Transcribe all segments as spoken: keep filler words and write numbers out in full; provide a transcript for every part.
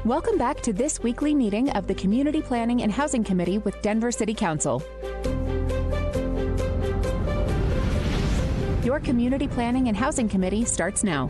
Welcome back to this weekly meeting of the Community Planning and Housing Committee with Denver City Council. Your Community Planning and Housing Committee starts now.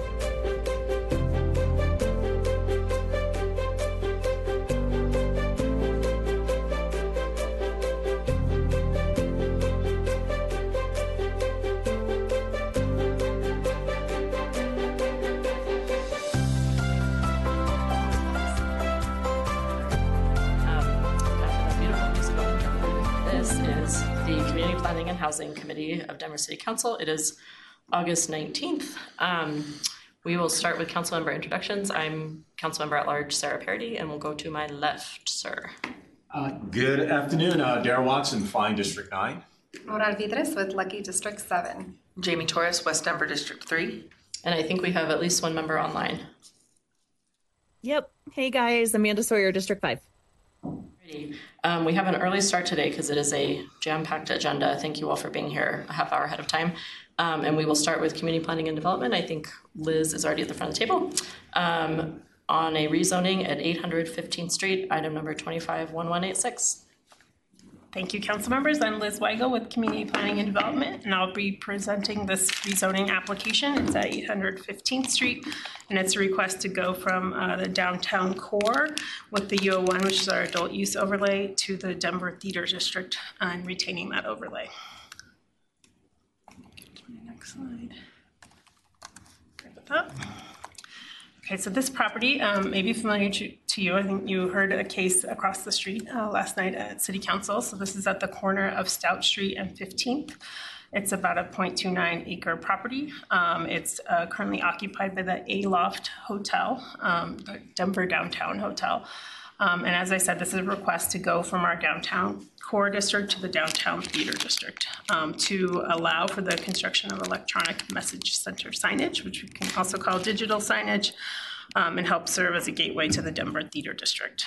Housing Committee of Denver City Council. It is August nineteenth. Um, we will start with council member introductions. I'm council member at large Sarah Parody, and we'll go to my left, sir. Uh, good afternoon, uh, Darrell Watson, Flying District nine. Nora Vidres with Lucky District seven. Jamie Torres, West Denver District three. And I think we have at least one member online. Yep. Hey guys, Amanda Sawyer, District five. Um, we have an early start today because it is a jam-packed agenda. Thank you all for being here a half hour ahead of time. Um, and we will start with community planning and development. I think Liz is already at the front of the table. Um, on a rezoning at eight hundred fifteenth Street, item number twenty-five one one eight six. Thank you, council members. I'm Liz Weigel with Community Planning and Development, and I'll be presenting this rezoning application. It's at eight hundred fifteenth Street, and it's a request to go from uh, the downtown core with the U O one, which is our adult use overlay, to the Denver Theater District uh, and retaining that overlay. Get to my next slide. Right with that. Okay, so this property um, may be familiar to, to you. I think you heard a case across the street uh, last night at City Council. So this is at the corner of Stout Street and fifteenth. It's about a zero point two nine acre property. Um, it's uh, currently occupied by the Aloft Hotel, um, the Denver Downtown Hotel. Um, and as I said, this is a request to go from our downtown core district to the downtown theater district um, to allow for the construction of electronic message center signage, which we can also call digital signage, um, and help serve as a gateway to the Denver theater district.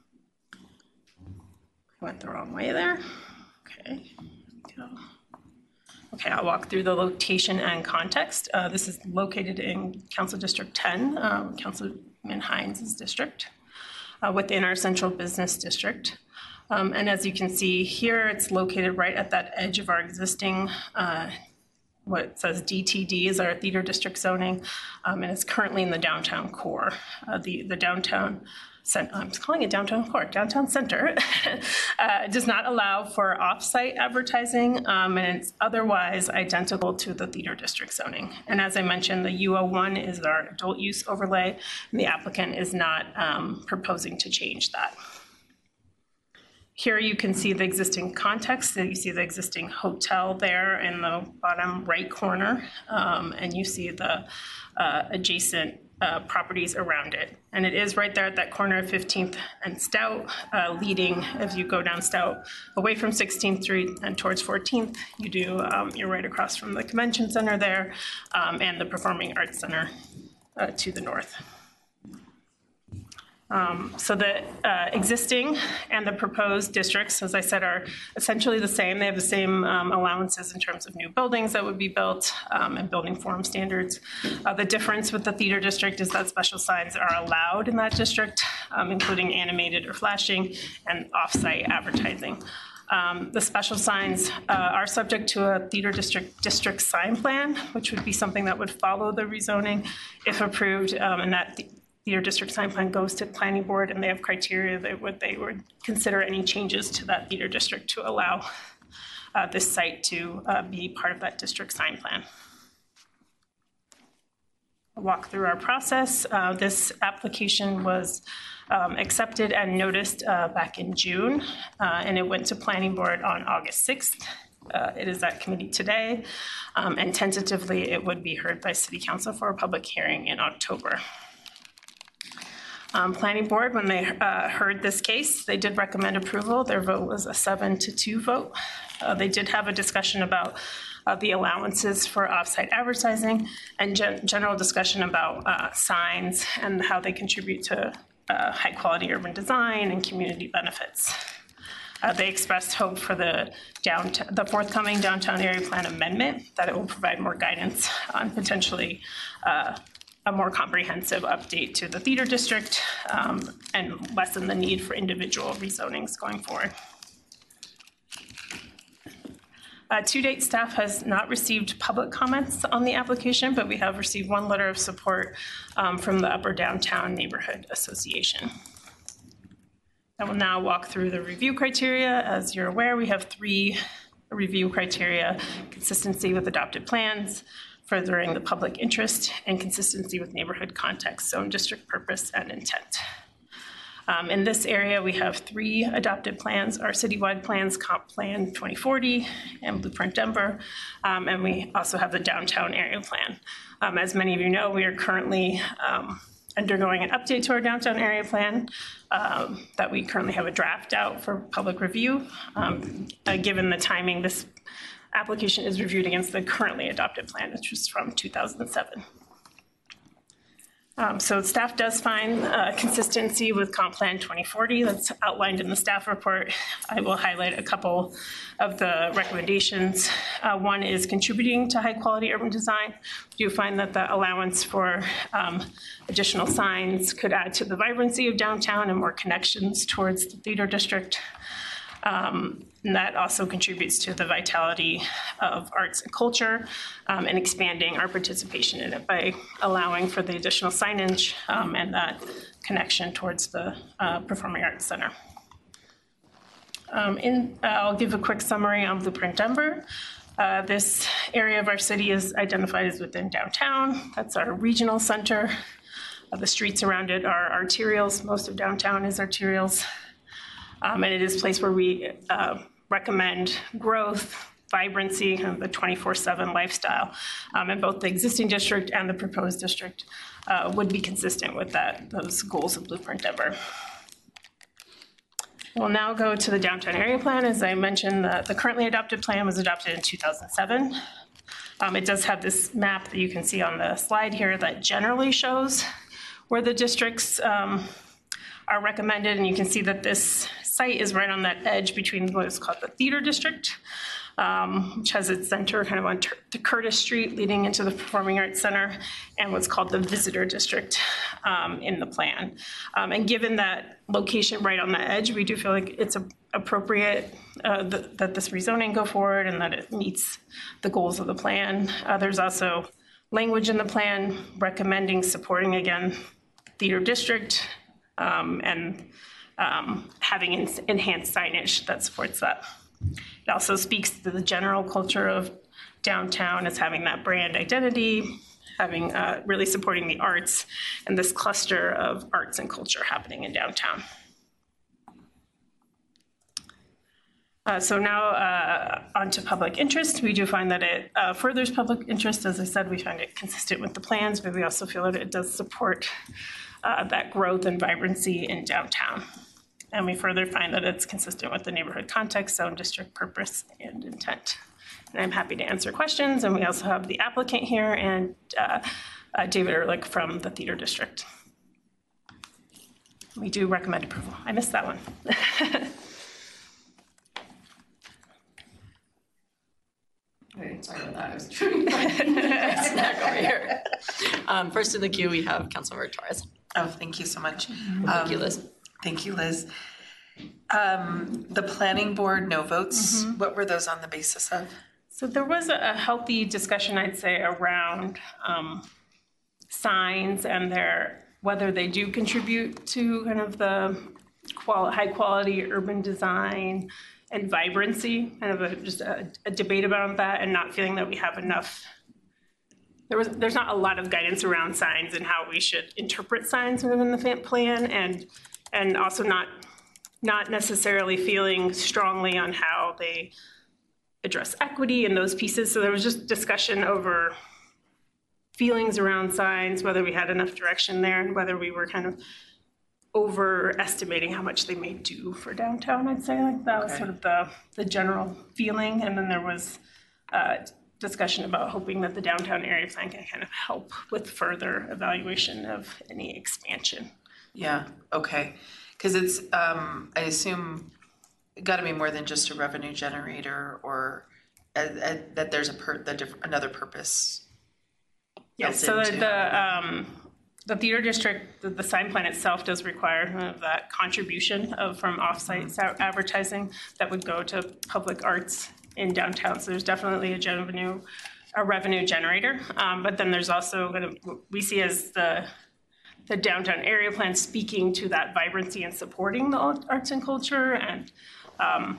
I went the wrong way there. Okay, here we go. Okay, I'll walk through the location and context. Uh, this is located in Council District ten, um, Councilman Hines' district. Uh, within our central business district. Um, and as you can see here, it's located right at that edge of our existing, uh, what says D T D is our theater district zoning, um, and it's currently in the downtown core. Uh, the, the downtown, I'm calling it downtown core, downtown center, uh, does not allow for off-site advertising, um, and it's otherwise identical to the theater district zoning. And as I mentioned, the U O one is our adult use overlay, and the applicant is not um, proposing to change that. Here you can see the existing context. So you see the existing hotel there in the bottom right corner, um, and you see the uh, adjacent Uh, properties around it. And it is right there at that corner of fifteenth and Stout, uh, leading as you go down Stout away from sixteenth Street and towards fourteenth. You do, um, you're right across from the convention center there um, and the Performing Arts Center uh, to the north. Um, so the uh, existing and the proposed districts, as I said, are essentially the same. They have the same um, allowances in terms of new buildings that would be built um, and building form standards. Uh, the difference with the theater district is that special signs are allowed in that district, um, including animated or flashing and off-site advertising. Um, the special signs uh, are subject to a theater district district sign plan, which would be something that would follow the rezoning if approved, um, and that theater district sign plan goes to the planning board, and they have criteria that would they would consider any changes to that theater district to allow uh, this site to uh, be part of that district sign plan. I'll walk through our process. Uh, this application was um, accepted and noticed uh, back in June, uh, and it went to planning board on August sixth. Uh, it is at committee today, um, and tentatively it would be heard by City Council for a public hearing in October. Um, planning board, when they uh, heard this case, they did recommend approval. Their vote was a seven to two vote. Uh, they did have a discussion about uh, the allowances for offsite advertising and gen general discussion about uh, signs and how they contribute to uh, high quality urban design and community benefits. Uh, they expressed hope for the, the forthcoming downtown area plan amendment, that it will provide more guidance on potentially uh, a more comprehensive update to the theater district um, and lessen the need for individual rezonings going forward. Uh, to date, staff has not received public comments on the application, but we have received one letter of support um, from the Upper Downtown Neighborhood Association. I will now walk through the review criteria. As you're aware, we have three review criteria: consistency with adopted plans, furthering the public interest, and consistency with neighborhood context, zone district purpose, and intent. Um, in this area, we have three adopted plans: our citywide plans, Comp Plan twenty forty and Blueprint Denver, um, and we also have the downtown area plan. Um, as many of you know, we are currently um, undergoing an update to our downtown area plan um, that we currently have a draft out for public review. Um, uh, given the timing, this application is reviewed against the currently adopted plan, which was from two thousand seven. Um, so staff does find uh, consistency with Comp Plan twenty forty that's outlined in the staff report. I will highlight a couple of the recommendations. Uh, one is contributing to high quality urban design. We do find that the allowance for um, additional signs could add to the vibrancy of downtown and more connections towards the theater district. Um, and that also contributes to the vitality of arts and culture um, and expanding our participation in it by allowing for the additional signage um, and that connection towards the uh, Performing Arts Center. Um, in, uh, I'll give a quick summary on Blueprint Denver. Uh, this area of our city is identified as within downtown. That's our regional center. Uh, the streets around it are arterials. Most of downtown is arterials. Um, and it is a place where we uh, recommend growth, vibrancy, kind of the twenty-four seven lifestyle. Um, and both the existing district and the proposed district uh, would be consistent with that, those goals of Blueprint Denver. We'll now go to the downtown area plan. As I mentioned, the, the currently adopted plan was adopted in two thousand seven. Um, it does have this map that you can see on the slide here that generally shows where the districts um, are recommended, and you can see that this site is right on that edge between what is called the theater district, um, which has its center kind of on the Curtis Street leading into the Performing Arts Center, and what's called the visitor district um, in the plan. Um, and given that location right on the edge, we do feel like it's a, appropriate uh, th that this rezoning go forward and that it meets the goals of the plan. Uh, there's also language in the plan recommending supporting, again, theater district, Um, and um, having en enhanced signage that supports that. It also speaks to the general culture of downtown as having that brand identity, having uh, really supporting the arts and this cluster of arts and culture happening in downtown. Uh, so now uh, on to public interest. We do find that it uh, furthers public interest. As I said, we find it consistent with the plans, but we also feel that it does support uh, that growth and vibrancy in downtown. And we further find that it's consistent with the neighborhood context, zone district purpose, and intent. And I'm happy to answer questions. And we also have the applicant here and uh, uh, David Ehrlich from the theater district. We do recommend approval. I missed that one. Wait, sorry about that. I was trying to find a snack over here. Um, first in the queue, we have Councilmember Torres. Oh, thank you so much. Thank Um, you, Liz. Thank you, Liz. Um, the planning board no votes, Mm-hmm. what were those on the basis of? So there was a a healthy discussion, I'd say, around um, signs and their, whether they do contribute to kind of the quali- high quality urban design and vibrancy, kind of a, just a, a debate about that, and not feeling that we have enough. There was, there's not a lot of guidance around signs and how we should interpret signs within the fa- plan, and and also not not necessarily feeling strongly on how they address equity and those pieces. So there was just discussion over feelings around signs, whether we had enough direction there, and whether we were kind of overestimating how much they may do for downtown, I'd say. Like that was Okay. sort of the, the general feeling. And then there was uh, discussion about hoping that the downtown area plan can kind of help with further evaluation of any expansion. Yeah, okay. Because it's, um, I assume, it got to be more than just a revenue generator, or uh, uh, that there's a per, the diff- another purpose. Yes, built so into- the, um, the theater district, the, the sign plan itself does require uh, that contribution of from offsite sa- advertising that would go to public arts in downtown. So there's definitely a revenue, a revenue generator. Um, but then there's also kind of what we see as the the downtown area plan speaking to that vibrancy and supporting the arts and culture, and um,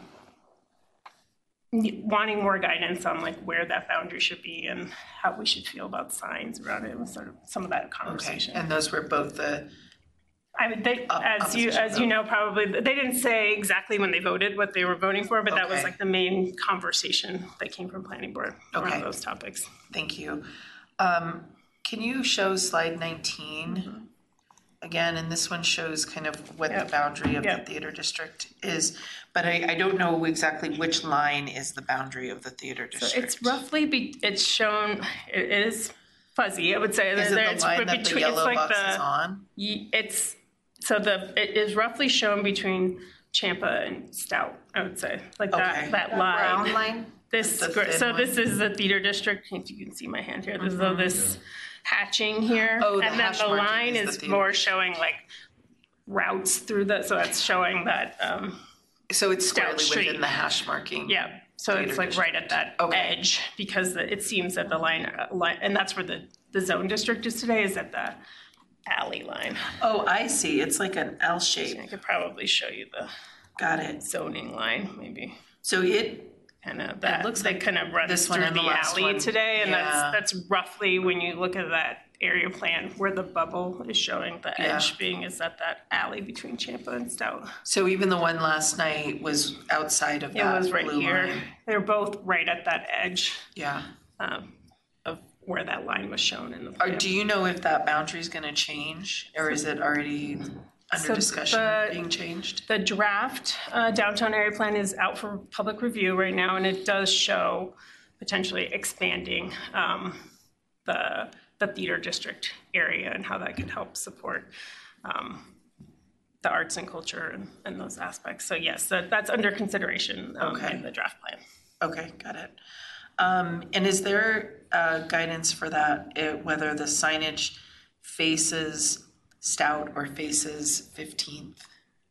wanting more guidance on like where that boundary should be and how we should feel about signs around it, was sort of some of that Okay, conversation. and those were both the, I mean, they, Op- as you opposition as you vote. know, probably they didn't say exactly when they voted what they were voting for, but that was Okay. like the main conversation that came from planning board Okay. around those topics. thank you. Um, Can you show slide nineteen again? And this one shows kind of what the Yep. boundary of the Yep. theater district is, but I, I don't know exactly which line is the boundary of the theater So district. it's roughly be, it's shown. It is fuzzy. I would say Is it there- the it's line that the between. yellow It's like box the. is on? Ye- It's so the it is roughly shown between Champa and Stout. I would say like Okay. that that That line. brown line. This The gr- thin so one? this is the theater district. If you can see my hand here, this is this hatching here, Oh, the and then hash the marking line is the is theater more district. showing like routes through the. So that's showing that. Um, So it's Stout squarely Street. within the hash marking? yeah. So Theater it's like right at that Okay. edge because the, it seems that the line, uh, line, and that's where the the zone district is today. Is at the alley line. Oh, I see. It's like an L shape. I could probably show you the Got it. zoning line, maybe. So it, Kind of that looks they like kind of runs this through one and the the last alley one. today, and Yeah. that's that's roughly when you look at that area plan where the bubble is showing the Yeah. edge being is at that alley between Champa and Stout. so even the one last night was outside of It that was right blue here. line. They're both right at that edge Yeah. um, of where that line was shown in the Or plan. do you know if that boundary is going to change, or is it already under So discussion the- of being changed? The draft uh, downtown area plan is out for public review right now, and it does show potentially expanding um, the the theater district area and how that could help support um, the arts and culture and, and those aspects. So yes, that, that's under consideration um, Okay. in the draft plan. Okay, got it. Um, and is there uh, guidance for that, eh, whether the signage faces Stout or faces fifteenth?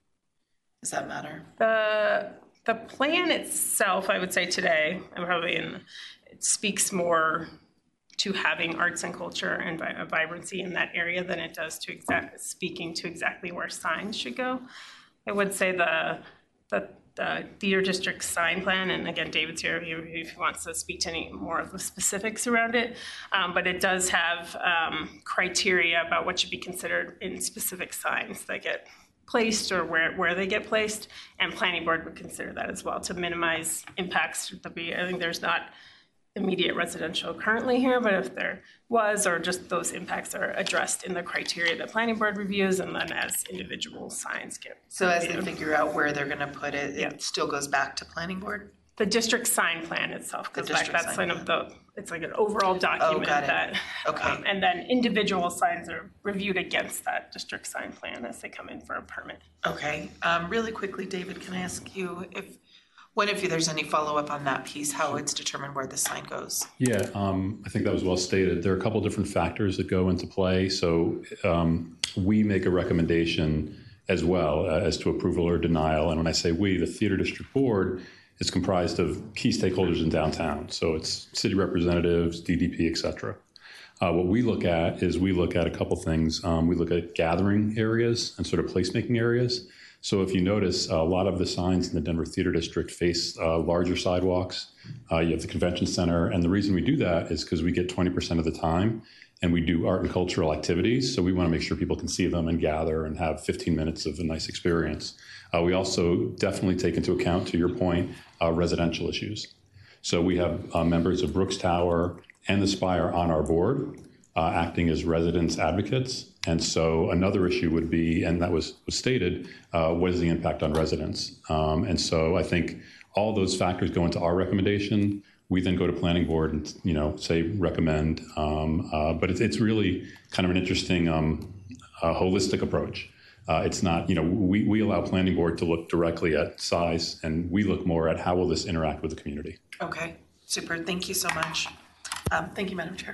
Does that matter? The the plan itself, I would say today, and probably in, it speaks more to having arts and culture and vi- vibrancy in that area than it does to exact speaking to exactly where signs should go. I would say the the, the theater district sign plan, and again, David's here if he, if he wants to speak to any more of the specifics around it. Um, but it does have um, criteria about what should be considered in specific signs that get placed or where, where they get placed, and planning board would consider that as well to minimize impacts. That be, I think there's not immediate residential currently here, but if there was, or just those impacts are addressed in the criteria that planning board reviews, and then as individual signs get. So as they reviewed. figure out where they're gonna put it, Yeah. it still goes back to planning board? The district sign plan itself goes back, district that's sign kind of the, it's like an overall document got it. that. Okay. um, And then individual signs are reviewed against that district sign plan as they come in for a permit. Okay, um, really quickly, David, can I ask you if, when if there's any follow-up on that piece, how it's determined where the sign goes? Yeah, um, I think that was well stated. There are a couple different factors that go into play. So um, we make a recommendation as well uh, as to approval or denial. And when I say we, the Theater District Board is comprised of key stakeholders in downtown. So it's city representatives, D D P, et cetera. Uh, what we look at is we look at a couple things. Um, we look at gathering areas and sort of placemaking areas. So if you notice, a lot of the signs in the Denver Theater District face uh, larger sidewalks. Uh, you have the convention center. And the reason we do that is because we get twenty percent of the time and we do art and cultural activities. So we want to make sure people can see them and gather and have fifteen minutes of a nice experience. Uh, we also definitely take into account, to your point, uh, residential issues. So we have uh, members of Brooks Tower and the Spire on our board, uh, acting as residents advocates. And so another issue would be, and that was, was stated, uh, what is the impact on residents? Um, and so I think all those factors go into our recommendation. We then go to planning board and, you know, say recommend. Um, uh, but it's, it's really kind of an interesting um, uh, holistic approach. Uh, it's not, you know, we, we allow planning board to look directly at size, and we look more at how will this interact with the community. Okay, super, thank you so much. Um, thank you, Madam Chair.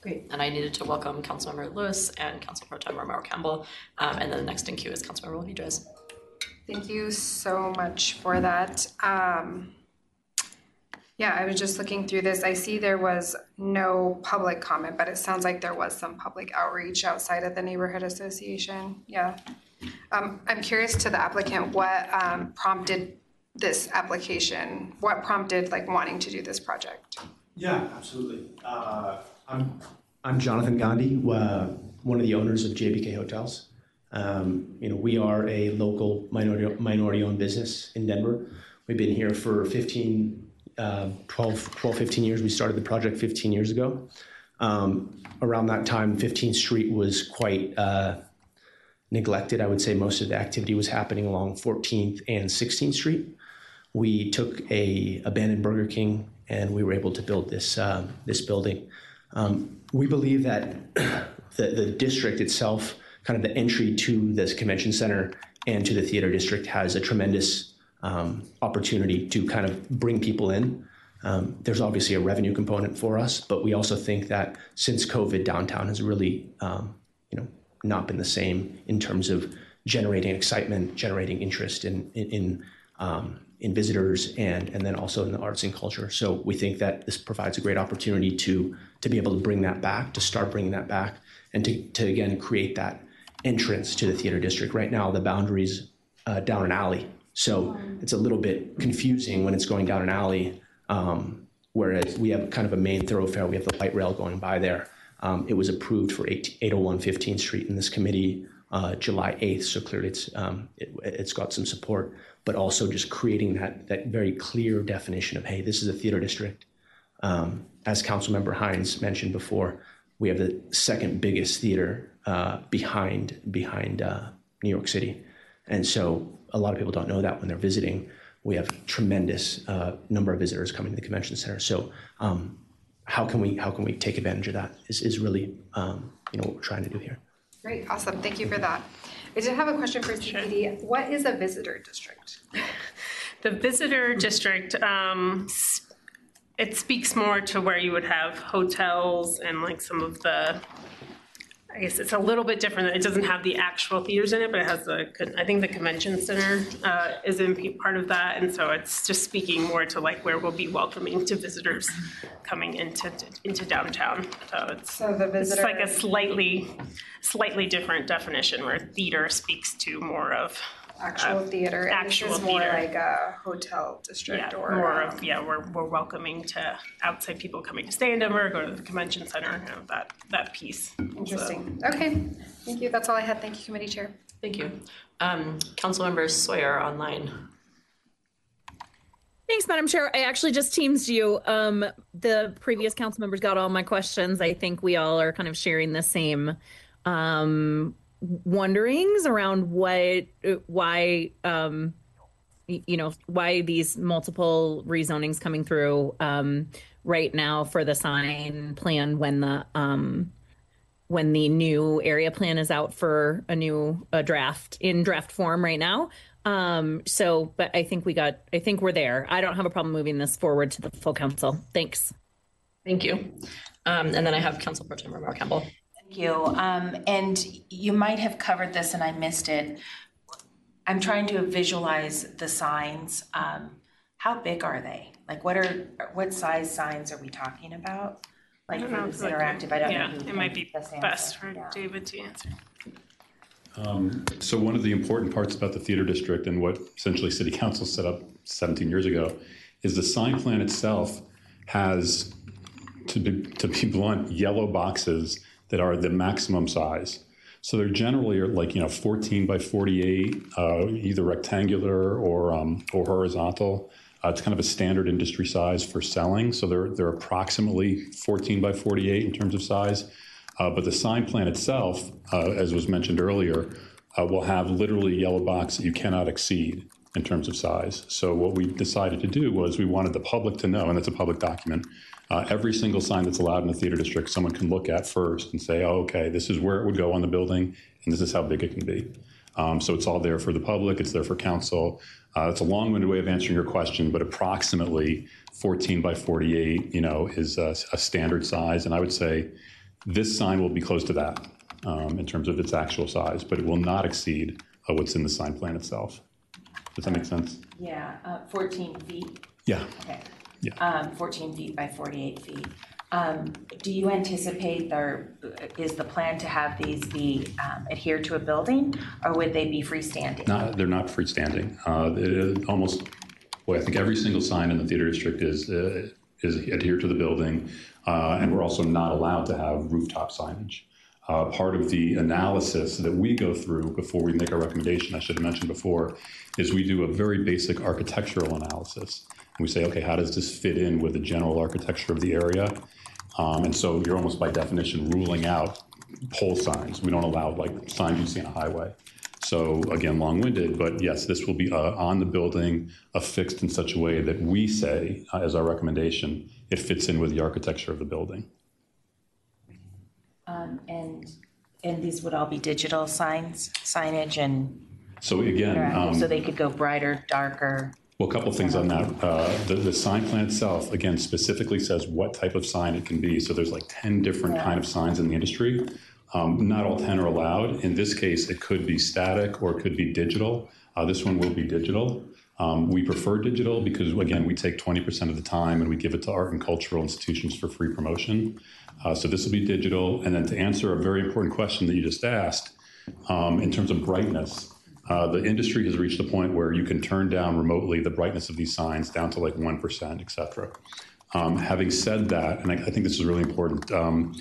Great. And I needed to welcome Councilmember Lewis and Council Pro Tem Romero Campbell. Um, and then the next in queue is Councilmember Wilkie-Dres. Thank you so much for that. Um, yeah, I was just looking through this. I see there was no public comment, but it sounds like there was some public outreach outside of the neighborhood association. Yeah. Um, I'm curious to the applicant, what um, prompted this application? What prompted like wanting to do this project? Yeah, absolutely. Uh, I'm I'm Jonathan Gandhi, uh, one of the owners of J B K Hotels. Um, you know, we are a local minority minority-owned business in Denver. We've been here for fifteen, uh, twelve, twelve, fifteen years. We started the project fifteen years ago. Um, around that time, fifteenth Street was quite uh, neglected. I would say most of the activity was happening along fourteenth and sixteenth Street. We took a abandoned Burger King and we were able to build this uh, this building. Um, we believe that the, the district itself, kind of the entry to this convention center and to the theater district, has a tremendous um, opportunity to kind of bring people in. Um, there's obviously a revenue component for us, but we also think that since COVID, downtown has really, um, you know, not been the same in terms of generating excitement, generating interest in in in, um, in visitors, and and then also in the arts and culture. So we think that this provides a great opportunity to to be able to bring that back, to start bringing that back, and to to again create that entrance to the theater district. Right now, the boundary's uh, down an alley, so it's a little bit confusing when it's going down an alley. Um, whereas we have kind of a main thoroughfare, we have the light rail going by there. Um, it was approved for eight oh one fifteenth Street in this committee uh, July eighth, so clearly it's um, it, it's got some support, but also just creating that that very clear definition of, hey, this is a theater district. Um, as Councilmember Hines mentioned before, we have the second biggest theater uh, behind behind uh, New York City, and so a lot of people don't know that when they're visiting. We have tremendous uh, number of visitors coming to the convention center. So um, how can we how can we take advantage of that is, is really um, you know what we're trying to do here. Great, awesome. Thank you for that. I did have a question for C P D. What is a visitor district? The visitor district, um, it speaks more to where you would have hotels and like some of the, I guess it's a little bit different. It doesn't have the actual theaters in it, but it has the, I think the convention center uh, is in part of that. And so it's just speaking more to like where we'll be welcoming to visitors coming into into downtown. So it's, So the visitor- it's like a slightly, slightly different definition where theater speaks to more of Actual uh, theater. And actual this is more theater. like a hotel district Yeah, or more um, of, yeah, we're, we're welcoming to outside people coming to stay in Denver, go to the convention center, you know, that, that piece. interesting. Okay, thank you. That's all I had. Thank you, Committee Chair. Thank you. Um, Councilmember Sawyer online. Thanks, Madam Chair. I actually just teamed you. Um, the previous council members got all my questions. I think we all are kind of sharing the same um, wonderings around what, why, um, you know, why these multiple rezonings coming through um, right now for the sign plan when the um, when the new area plan is out for a new a draft in draft form right now. Um, so, but I think we got, I think we're there. I don't have a problem moving this forward to the full council. Thanks. Thank you. Um, and then I have Council Pro Tem Romero Campbell. Thank you. Um, and you might have covered this and I missed it. I'm trying to visualize the signs. Um, how big are they? Like what are, what size signs are we talking about? Like for know, this like- interactive, I don't Yeah, know. who it might can be best answer. best for Yeah. David to answer. So one of the important parts about the theater district and what essentially City Council set up seventeen years ago is the sign plan itself has, to be, to be blunt, yellow boxes that are the maximum size. So they're generally are like, you know, fourteen by forty-eight, uh, either rectangular or um, or horizontal. Uh, it's kind of a standard industry size for selling. So they're they're approximately fourteen by forty-eight in terms of size. Uh, but the sign plan itself, uh, as was mentioned earlier, uh, will have literally yellow box that you cannot exceed in terms of size. So what we decided to do was we wanted the public to know, and it's a public document, uh, every single sign that's allowed in the theater district, someone can look at first and say, oh, okay, this is where it would go on the building, and this is how big it can be. Um, so it's all there for the public, it's there for council. Uh, it's a long-winded way of answering your question, but approximately fourteen by forty-eight, you know, is a, a standard size. And I would say This sign will be close to that um, in terms of its actual size, but it will not exceed uh, what's in the sign plan itself. Does that make sense? Yeah, uh, fourteen feet, Yeah. okay. Yeah. Um, fourteen feet by forty-eight feet. Um, do you anticipate there, is the plan to have these be um, adhered to a building, or would they be freestanding? Not, they're not freestanding. Uh, it, almost, well, I think every single sign in the theater district is uh, is adhered to the building, uh, and we're also not allowed to have rooftop signage. Uh, part of the analysis that we go through before we make our recommendation, I should have mentioned before, is we do a very basic architectural analysis. And we say, okay, how does this fit in with the general architecture of the area? Um, and so you're almost by definition ruling out pole signs. We don't allow like signs you see on a highway. So again, long-winded, but yes, this will be uh, on the building, affixed in such a way that we say, uh, as our recommendation, it fits in with the architecture of the building. Um, and, and these would all be digital signs, signage and, So again, um, so they could go brighter, darker? well, a couple of things on that. Uh, the, the sign plan itself, again, specifically says what type of sign it can be. So there's like ten different kind of signs in the industry. Um, not all ten are allowed. In this case, it could be static or it could be digital. Uh, this one will be digital. Um, we prefer digital because, again, we take twenty percent of the time and we give it to art and cultural institutions for free promotion. Uh, so this will be digital. And then to answer a very important question that you just asked, um, in terms of brightness, uh, the industry has reached a point where you can turn down remotely the brightness of these signs down to like one percent, et cetera. Um, having said that, and I, I think this is really important, um,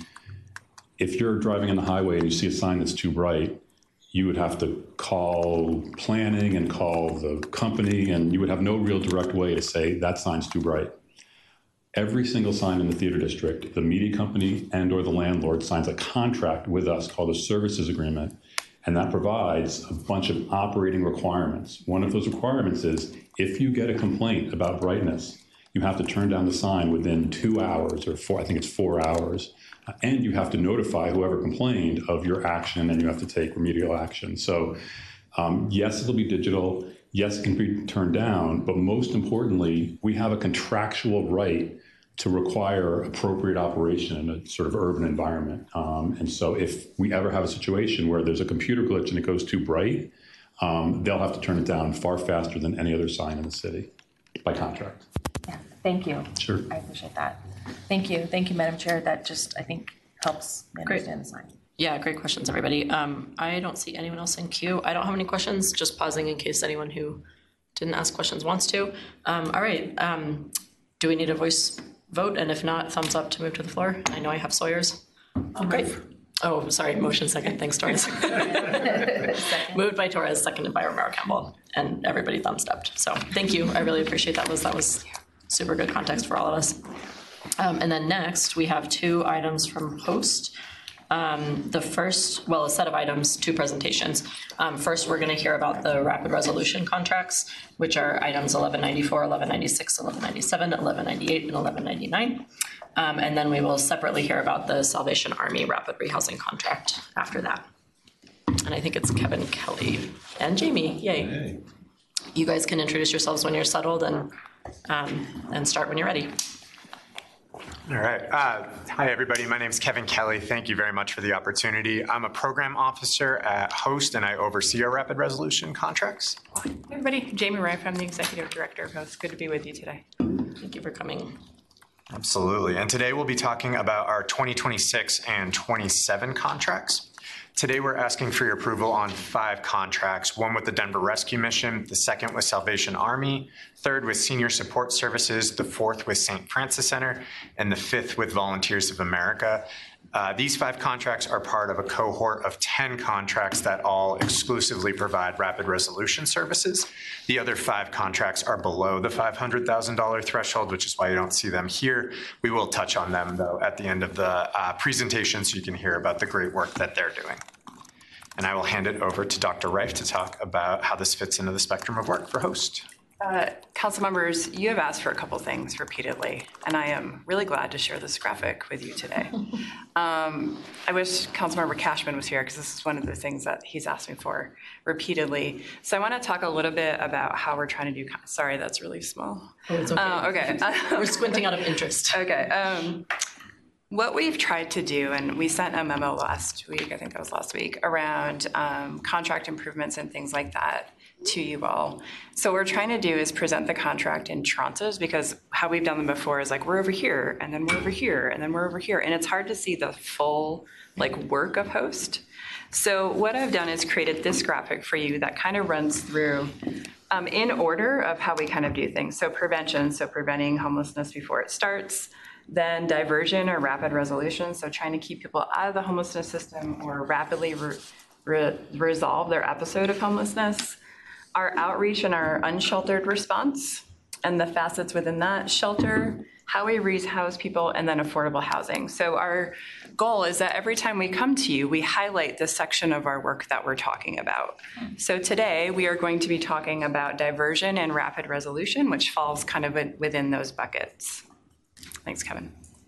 if you're driving on the highway and you see a sign that's too bright, you would have to call planning and call the company, and you would have no real direct way to say that sign's too bright. Every single sign in the theater district, the media company and or the landlord signs a contract with us called a services agreement, and that provides a bunch of operating requirements. One of those requirements is if you get a complaint about brightness, you have to turn down the sign within two hours or four, I think it's four hours. And you have to notify whoever complained of your action, and you have to take remedial action. So um, yes, it'll be digital. Yes, it can be turned down. But most importantly, we have a contractual right to require appropriate operation in a sort of urban environment. Um, and so if we ever have a situation where there's a computer glitch and it goes too bright, um, they'll have to turn it down far faster than any other sign in the city by contract. Yeah, thank you. Sure. I appreciate that. Thank you. Thank you, Madam Chair. That just, I think, helps me Great. understand the sign. Yeah, great questions, everybody. Um, I don't see anyone else in queue. I don't have any questions, just pausing in case anyone who didn't ask questions wants to. Um, all right. Um, do we need a voice vote? And if not, thumbs up to move to the floor. I know I have Sawyer's. Oh, great. Oh, sorry. Motion second. Thanks, Torres. Moved by Torres, seconded by Romero Campbell, and everybody thumbs up. So thank you. I really appreciate that. Was that was super good context for all of us. Um, and then next, we have two items from host. Um, the first, well, a set of items, two presentations. Um, first, we're going to hear about the rapid resolution contracts, which are items eleven ninety-four, eleven ninety-six, eleven ninety-seven, eleven ninety-eight, and eleven ninety-nine. Um, and then we will separately hear about the Salvation Army rapid rehousing contract after that. And I think it's Kevin Kelly and Jamie. Yay. Hey. You guys can introduce yourselves when you're settled and, um, and start when you're ready. All right. Uh, hi, everybody. My name is Kevin Kelly. Thank you very much for the opportunity. I'm a program officer at Host, and I oversee our rapid resolution contracts. Hey, everybody. Jamie Rife. I'm the executive director of Host. Good to be with you today. Thank you for coming. Absolutely. And today we'll be talking about our twenty twenty-six and twenty-seven contracts. Today we're asking for your approval on five contracts, one with the Denver Rescue Mission, the second with Salvation Army, third with Senior Support Services, the fourth with Saint Francis Center, and the fifth with Volunteers of America. Uh, these five contracts are part of a cohort of ten contracts that all exclusively provide rapid resolution services. The other five contracts are below the five hundred thousand dollars threshold, which is why you don't see them here. We will touch on them, though, at the end of the uh, presentation so you can hear about the great work that they're doing. And I will hand it over to Doctor Rife to talk about how this fits into the spectrum of work for Host. Uh, council members, you have asked for a couple things repeatedly, and I am really glad to share this graphic with you today. um, I wish Councilmember Cashman was here because this is one of the things that he's asked me for repeatedly. So I want to talk a little bit about how we're trying to do, sorry, that's really small. Oh, it's okay. Uh, okay. We're squinting out of interest. Okay. Um, What we've tried to do, and we sent a memo last week, I think that was last week, around um, contract improvements and things like that to you all. So what we're trying to do is present the contract in tranches, because how we've done them before is like, we're over here, and then we're over here, and then we're over here. And it's hard to see the full like work of Host. So what I've done is created this graphic for you that kind of runs through um, in order of how we kind of do things. So prevention, so preventing homelessness before it starts. Then diversion or rapid resolution, so trying to keep people out of the homelessness system or rapidly re re resolve their episode of homelessness. Our outreach and our unsheltered response, and the facets within that, shelter, how we rehouse people, and then affordable housing. So our goal is that every time we come to you, we highlight the section of our work that we're talking about. So today we are going to be talking about diversion and rapid resolution, which falls kind of within those buckets. Thanks, Kevin.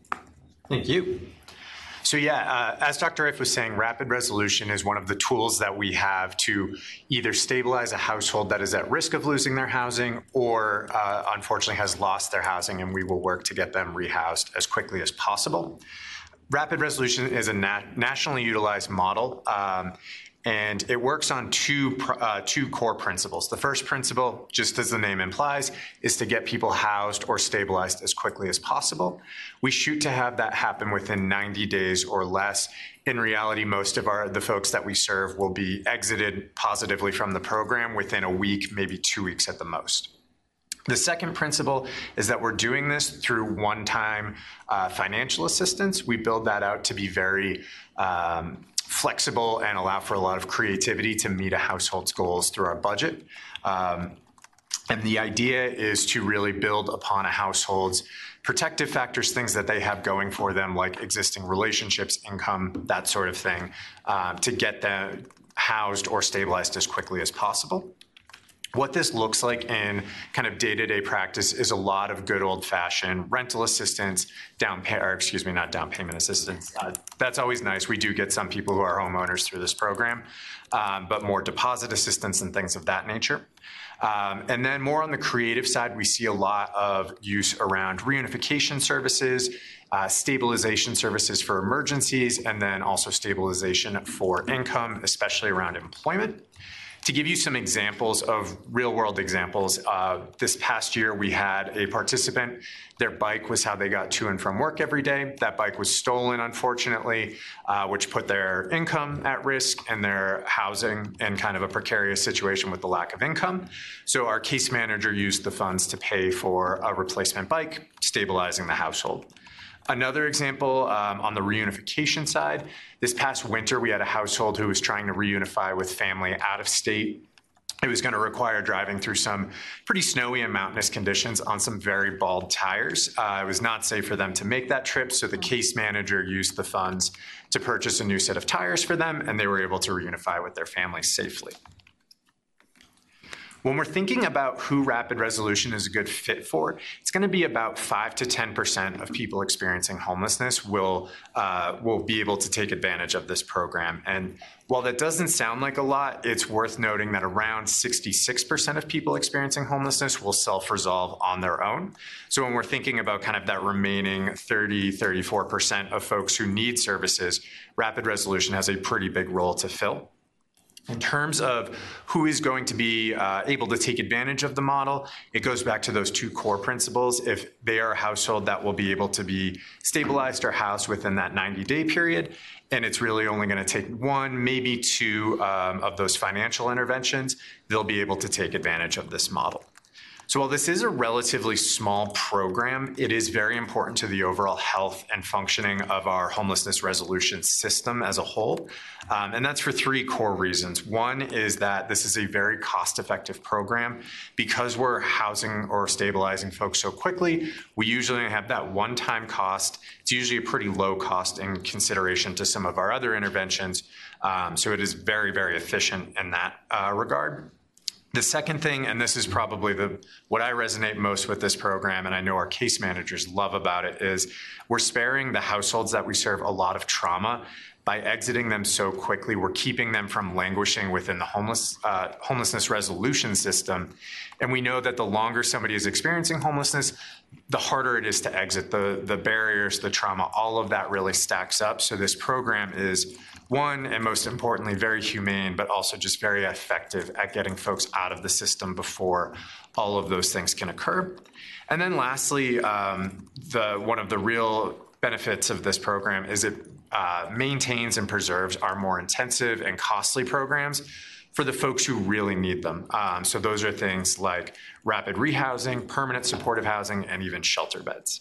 Thank you. So yeah, uh, as Doctor Ife was saying, rapid resolution is one of the tools that we have to either stabilize a household that is at risk of losing their housing or uh, unfortunately has lost their housing, and we will work to get them rehoused as quickly as possible. Rapid resolution is a nat nationally utilized model, um, and it works on two, uh, two core principles. The first principle, just as the name implies, is to get people housed or stabilized as quickly as possible. We shoot to have that happen within ninety days or less. In reality, most of our the folks that we serve will be exited positively from the program within a week, maybe two weeks at the most. The second principle is that we're doing this through one-time uh, financial assistance. We build that out to be very um, flexible and allow for a lot of creativity to meet a household's goals through our budget. Um, and the idea is to really build upon a household's protective factors, things that they have going for them, like existing relationships, income, that sort of thing, uh, to get them housed or stabilized as quickly as possible. What this looks like in kind of day-to-day practice is a lot of good old-fashioned rental assistance, down pay, or excuse me, not down payment assistance. Uh, that's always nice. We do get some people who are homeowners through this program, um, but more deposit assistance and things of that nature. Um, and then more on the creative side, we see a lot of use around reunification services, uh, stabilization services for emergencies, and then also stabilization for income, especially around employment. To give you some examples of real world examples, uh, this past year we had a participant, their bike was how they got to and from work every day. That bike was stolen, unfortunately, uh, which put their income at risk and their housing in kind of a precarious situation with the lack of income. So our case manager used the funds to pay for a replacement bike, stabilizing the household. Another example um, on the reunification side, this past winter we had a household who was trying to reunify with family out of state. It was going to require driving through some pretty snowy and mountainous conditions on some very bald tires. Uh, it was not safe for them to make that trip, so the case manager used the funds to purchase a new set of tires for them, and they were able to reunify with their families safely. When we're thinking about who rapid resolution is a good fit for, it's going to be about five to ten percent of people experiencing homelessness will, uh, will be able to take advantage of this program. And while that doesn't sound like a lot, it's worth noting that around sixty-six percent of people experiencing homelessness will self-resolve on their own. So when we're thinking about kind of that remaining thirty, thirty-four percent of folks who need services, rapid resolution has a pretty big role to fill. In terms of who is going to be uh, able to take advantage of the model, it goes back to those two core principles. If they are a household that will be able to be stabilized or housed within that ninety day period, and it's really only going to take one, maybe two um, of those financial interventions, they'll be able to take advantage of this model. So while this is a relatively small program, it is very important to the overall health and functioning of our homelessness resolution system as a whole. Um, and that's for three core reasons. One is that this is a very cost-effective program. Because we're housing or stabilizing folks so quickly, we usually have that one-time cost. It's usually a pretty low cost in consideration to some of our other interventions. Um, so it is very, very efficient in that uh, regard. The second thing, and this is probably the what I resonate most with this program, and I know our case managers love about it, is we're sparing the households that we serve a lot of trauma. By exiting them so quickly, we're keeping them from languishing within the homeless uh, homelessness resolution system. And we know that the longer somebody is experiencing homelessness, the harder it is to exit. The, the barriers, the trauma, all of that really stacks up. So this program is, one, and most importantly, very humane, but also just very effective at getting folks out of the system before all of those things can occur. And then lastly, um, the one of the real benefits of this program is it uh, maintains and preserves our more intensive and costly programs for the folks who really need them. Um, so those are things like rapid rehousing, permanent supportive housing, and even shelter beds.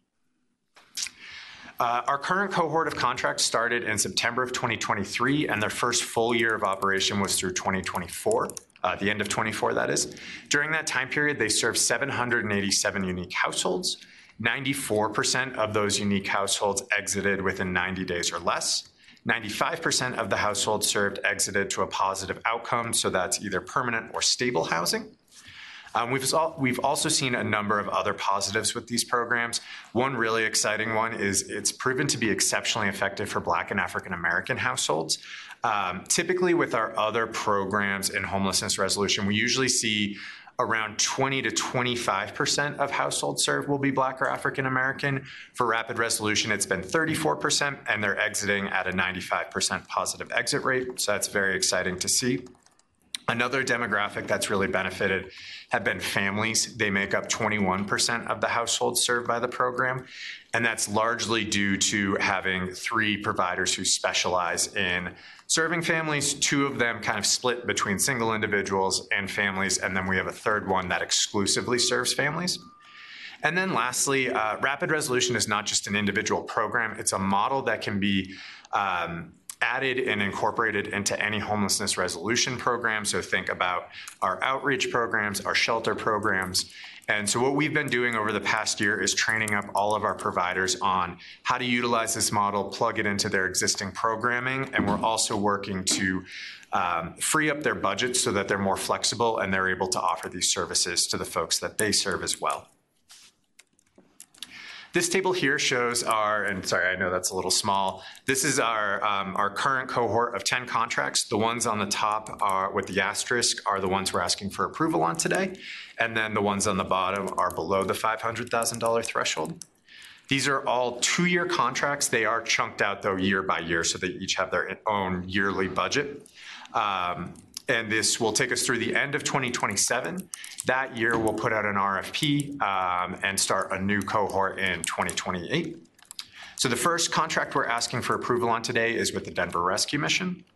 Uh, our current cohort of contracts started in September of twenty twenty-three, and their first full year of operation was through twenty twenty-four, uh, the end of twenty-four, that is. During that time period, they served seven hundred eighty-seven unique households. ninety-four percent of those unique households exited within ninety days or less. ninety-five percent of the households served exited to a positive outcome, so that's either permanent or stable housing. Um, we've, we've also seen a number of other positives with these programs. One really exciting one is it's proven to be exceptionally effective for Black and African American households. Um, typically with our other programs in homelessness resolution, we usually see around twenty to twenty-five percent of households served will be Black or African American. For Rapid Resolution, it's been thirty-four percent, and they're exiting at a ninety-five percent positive exit rate, so that's very exciting to see. Another demographic that's really benefited have been families. They make up twenty-one percent of the households served by the program, and that's largely due to having three providers who specialize in serving families. Two of them kind of split between single individuals and families, and then we have a third one that exclusively serves families. And then lastly, uh, Rapid Resolution is not just an individual program, it's a model that can be um, added and incorporated into any homelessness resolution program. So think about our outreach programs, our shelter programs. And so what we've been doing over the past year is training up all of our providers on how to utilize this model, plug it into their existing programming, and we're also working to um, free up their budgets so that they're more flexible and they're able to offer these services to the folks that they serve as well. This table here shows our, and sorry, I know that's a little small. This is our, um, our current cohort of ten contracts. The ones on the top are, with the asterisk, are the ones we're asking for approval on today. And then the ones on the bottom are below the five hundred thousand dollar threshold. These are all two-year contracts. They are chunked out though year by year, so they each have their own yearly budget. Um, And this will take us through the end of twenty twenty-seven. That year, we'll put out an R F P um, and start a new cohort in twenty twenty-eight. So the first contract we're asking for approval on today is with the Denver Rescue Mission.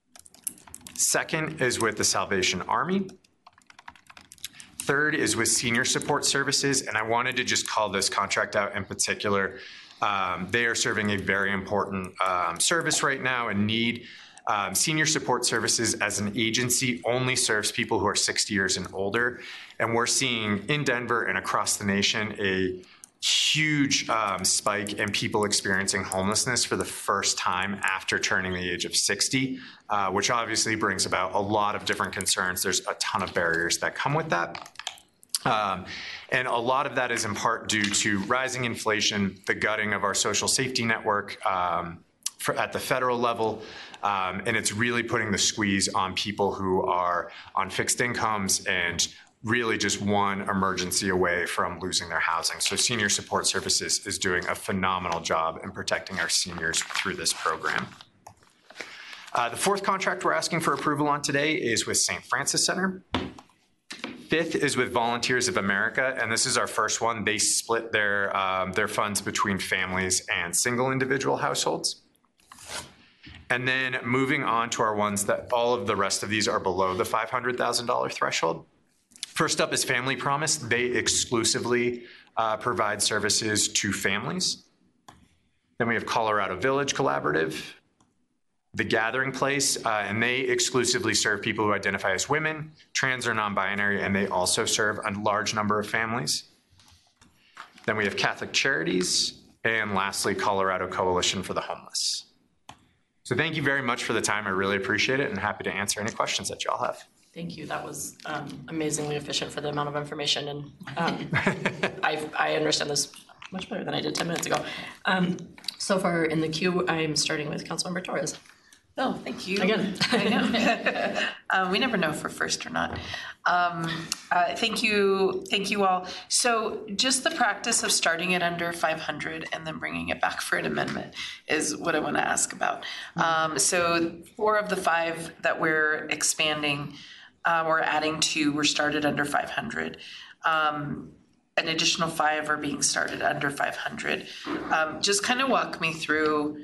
Second is with the Salvation Army. Third is with Senior Support Services, and I wanted to just call this contract out in particular. Um, they are serving a very important um, service right now and need. Um, Senior Support Services as an agency only serves people who are sixty years and older. And we're seeing in Denver and across the nation a huge um, spike in people experiencing homelessness for the first time after turning the age of sixty, uh, which obviously brings about a lot of different concerns. There's a ton of barriers that come with that. Um, and a lot of that is in part due to rising inflation, the gutting of our social safety network um, for, at the federal level. Um, and it's really putting the squeeze on people who are on fixed incomes and really just one emergency away from losing their housing. So Senior Support Services is doing a phenomenal job in protecting our seniors through this program. Uh, the fourth contract we're asking for approval on today is with Saint Francis Center. Fifth is with Volunteers of America, and this is our first one. They split their, um, their funds between families and single individual households. And then moving on to our ones that all of the rest of these are below the five hundred thousand dollar threshold. First up is Family Promise. They exclusively uh, provide services to families. Then we have Colorado Village Collaborative, The Gathering Place, uh, and they exclusively serve people who identify as women, trans or non-binary, and they also serve a large number of families. Then we have Catholic Charities, and lastly, Colorado Coalition for the Homeless. So thank you very much for the time. I really appreciate it and happy to answer any questions that y'all have. Thank you. That was um, amazingly efficient for the amount of information. And um, I I understand this much better than I did ten minutes ago. Um, so far in the queue, I'm starting with Councilmember Torres. Oh, thank you. Again. I know. uh, we never know if we're first or not. Um, uh, thank you, thank you all. So just the practice of starting it under five hundred and then bringing it back for an amendment is what I want to ask about. Um, so four of the five that we're expanding, uh, we're adding to, were started under five hundred. Um, an additional five are being started under five hundred. Um, just kind of walk me through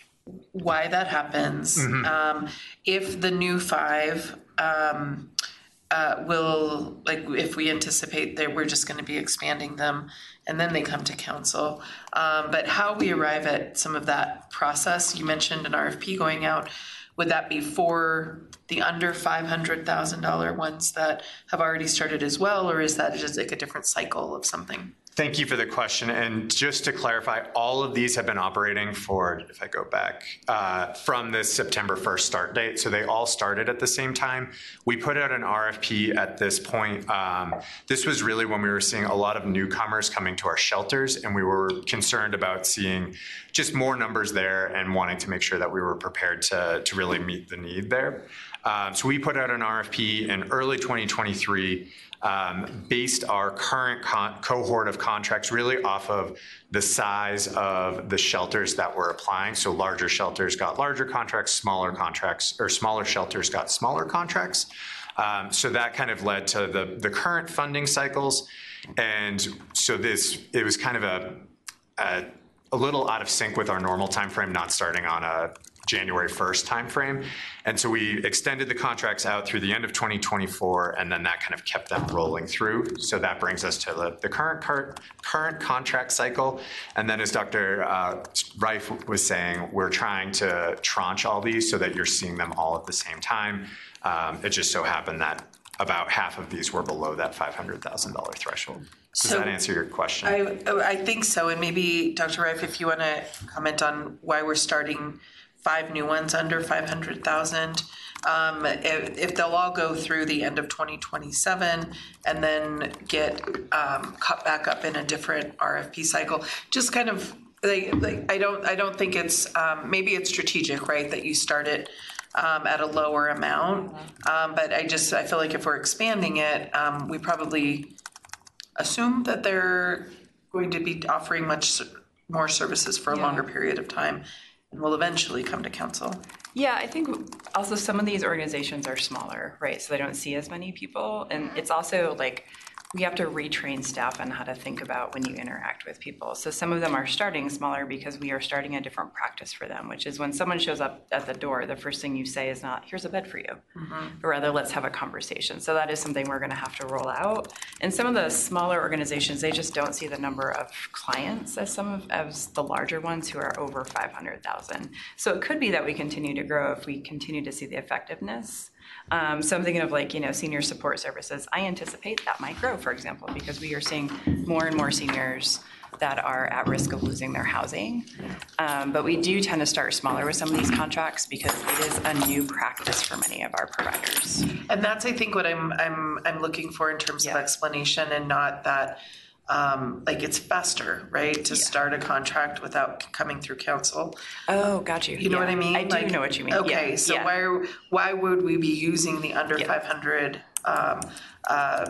why that happens. Mm-hmm. Um, if the new five um, uh, will, like, if we anticipate that we're just going to be expanding them and then they come to council. Um, but how we arrive at some of that process, you mentioned an R F P going out. Would that be for the under five hundred thousand dollars ones that have already started as well, or is that just like a different cycle of something? Thank you for the question. And just to clarify, all of these have been operating for, if I go back, uh, from this September first start date. So they all started at the same time. We put out an R F P at this point. Um, this was really when we were seeing a lot of newcomers coming to our shelters, and we were concerned about seeing just more numbers there and wanting to make sure that we were prepared to, to really meet the need there. Um, so we put out an R F P in early twenty twenty-three. Um, based our current con- cohort of contracts really off of the size of the shelters that we're applying. So larger shelters got larger contracts, smaller contracts, or smaller shelters got smaller contracts. Um, so that kind of led to the, the current funding cycles. And so this, it was kind of a, a, a little out of sync with our normal timeframe, not starting on a January first timeframe. And so we extended the contracts out through the end of twenty twenty-four, and then that kind of kept them rolling through. So that brings us to the, the current current current contract cycle. And then as Doctor Uh, Reif was saying, we're trying to tranche all these so that you're seeing them all at the same time. Um, it just so happened that about half of these were below that five hundred thousand dollars threshold. Does So that answer your question? I, I think so. And maybe Doctor Reif, if you want to comment on why we're starting five new ones under five hundred thousand. Um, if, if they'll all go through the end of twenty twenty-seven and then get um, cut back up in a different R F P cycle, just kind of like, like I don't I don't think it's um, maybe it's strategic, right, that you start it um, at a lower amount. Um, but I just I feel like if we're expanding it, um, we probably assume that they're going to be offering much more services for a Yeah. longer period of time. And will eventually come to council. Yeah, I think also some of these organizations are smaller, right? So they don't see as many people. And it's also like we have to retrain staff on how to think about when you interact with people. So some of them are starting smaller because we are starting a different practice for them, which is when someone shows up at the door, the first thing you say is not, here's a bed for you, mm-hmm. but rather let's have a conversation. So that is something we're gonna have to roll out. And some of the smaller organizations, they just don't see the number of clients as some of as the larger ones who are over five hundred thousand. So it could be that we continue to grow if we continue to see the effectiveness. Um, so I'm thinking of like, you know, senior support services. I anticipate that might grow, for example, because we are seeing more and more seniors that are at risk of losing their housing. Um, but we do tend to start smaller with some of these contracts because it is a new practice for many of our providers. And that's, I think, what I'm I'm I'm looking for in terms yeah. of explanation, and not that um, like it's faster, right, to yeah. start a contract without coming through council. Oh, got you. You know yeah. what I mean? I do like, know what you mean. Okay, yeah. so yeah. why are, why would we be using the under yeah. five hundred um, uh,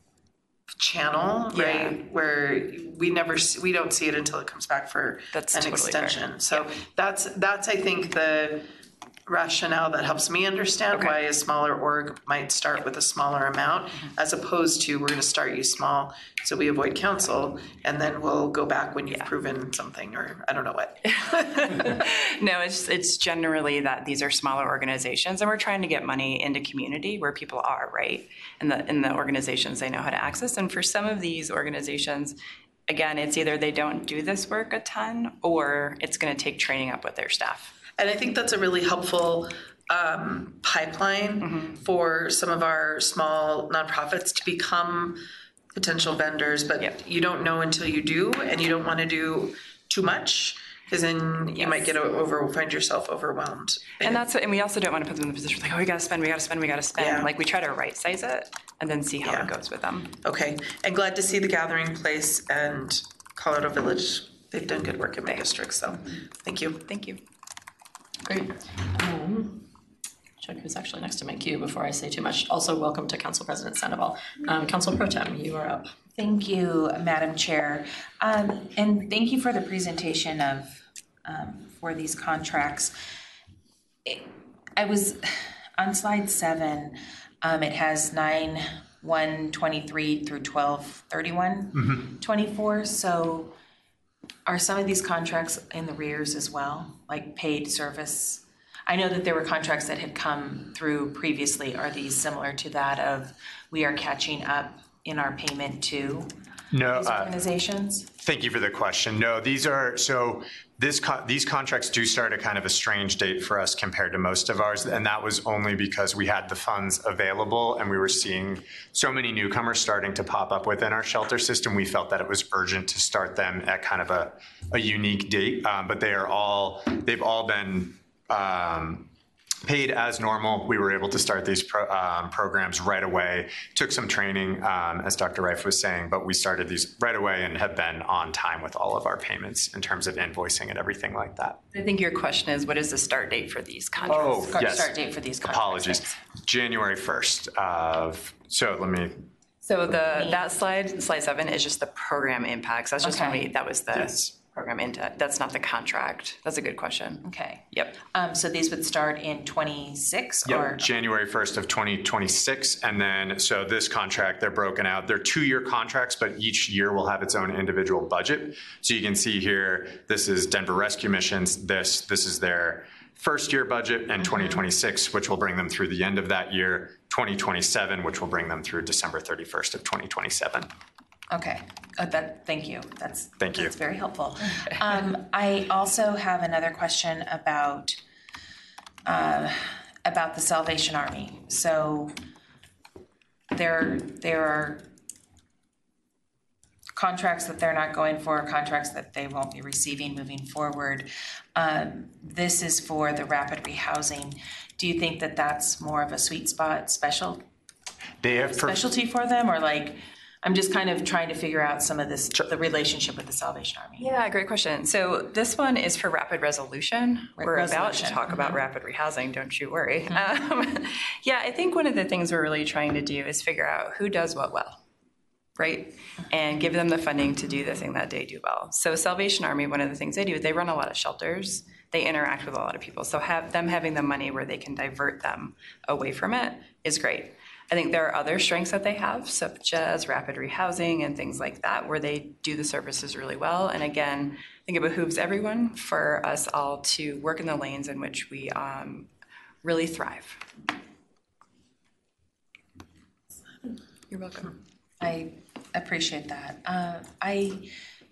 channel, yeah. right? Where we never see, we don't see it until it comes back for that's an totally extension. Fair. So yeah. that's that's I think the rationale that helps me understand okay. why a smaller org might start with a smaller amount, mm-hmm. as opposed to we're going to start you small so we avoid council, and then we'll go back when you've yeah. proven something, or I don't know what. No, it's it's generally that these are smaller organizations, and we're trying to get money into community where people are, right? And the in the organizations they know how to access. And for some of these organizations, again, it's either they don't do this work a ton, or it's going to take training up with their staff. And I think that's a really helpful um, pipeline mm-hmm. for some of our small nonprofits to become potential vendors, but yep. you don't know until you do, and you don't want to do too much, because then you yes. might get over, find yourself overwhelmed. And that's, and we also don't want to put them in the position like, oh, we got to spend, we got to spend, we got to spend. Yeah. Like we try to right size it and then see how yeah. it goes with them. Okay, and glad to see the gathering place and Colorado Village. They've done good work in my district, so thank you. Thank you. Great. Um, check who's actually next to my queue before I say too much. Also, welcome to Council President Sandoval. Um, Council Pro Tem, you are up. Thank you, Madam Chair. Um, and thank you for the presentation of, um, for these contracts. It, I was, on slide seven, um, it has nine one twenty-three through twelve thirty-one Mm-hmm. twenty-four. So are some of these contracts in the rears as well, like paid service? I know that there were contracts that had come through previously. Are these similar to that of we are catching up in our payment to No, these uh, organizations? Thank you for the question. No, these are, so this co- these contracts do start at kind of a strange date for us compared to most of ours, and that was only because we had the funds available and we were seeing so many newcomers starting to pop up within our shelter system. We felt that it was urgent to start them at kind of a, a unique date, um, but they are all, they've all been um, paid as normal. We were able to start these pro, um, programs right away. Took some training, um, as Doctor Reif was saying, but we started these right away and have been on time with all of our payments in terms of invoicing and everything like that. I think your question is, what is the start date for these contracts? Oh, Start- yes. Start date for these contracts. Apologies. January first of, so let me, So the, that slide, slide seven is just the program impacts. That's just when Okay. we, that was the Yes. program into, that's not the contract. That's a good question. Okay. Yep. Um, so these would start in twenty-six or? Yep, January first of twenty twenty-six. And then, so this contract, they're broken out. They're two-year contracts, but each year will have its own individual budget. So you can see here, this is Denver Rescue Missions. This, this is their first year budget, and twenty twenty-six, which will bring them through the end of that year, twenty twenty-seven, which will bring them through December thirty-first of twenty twenty-seven. Okay, uh, that, thank you. That's, Thank you. that's very helpful. Um, I also have another question about, uh, about the Salvation Army. So there, there are contracts that they're not going for, contracts that they won't be receiving moving forward. Um, this is for the rapid rehousing. Do you think that that's more of a sweet spot special They have, per- specialty for them, or like, I'm just kind of trying to figure out some of this, the relationship with the Salvation Army. Yeah, great question. So this one is for rapid resolution. Right, We're about to resolution. talk about Mhm. rapid rehousing, don't you worry. Um, yeah, I think one of the things we're really trying to do is figure out who does what well, right? And give them the funding to do the thing that they do well. So Salvation Army, one of the things they do, they run a lot of shelters. They interact with a lot of people. So have them having the money where they can divert them away from it is great. I think there are other strengths that they have, such as rapid rehousing and things like that, where they do the services really well. And again, I think it behooves everyone for us all to work in the lanes in which we um, really thrive. You're welcome. I appreciate that. Uh, I,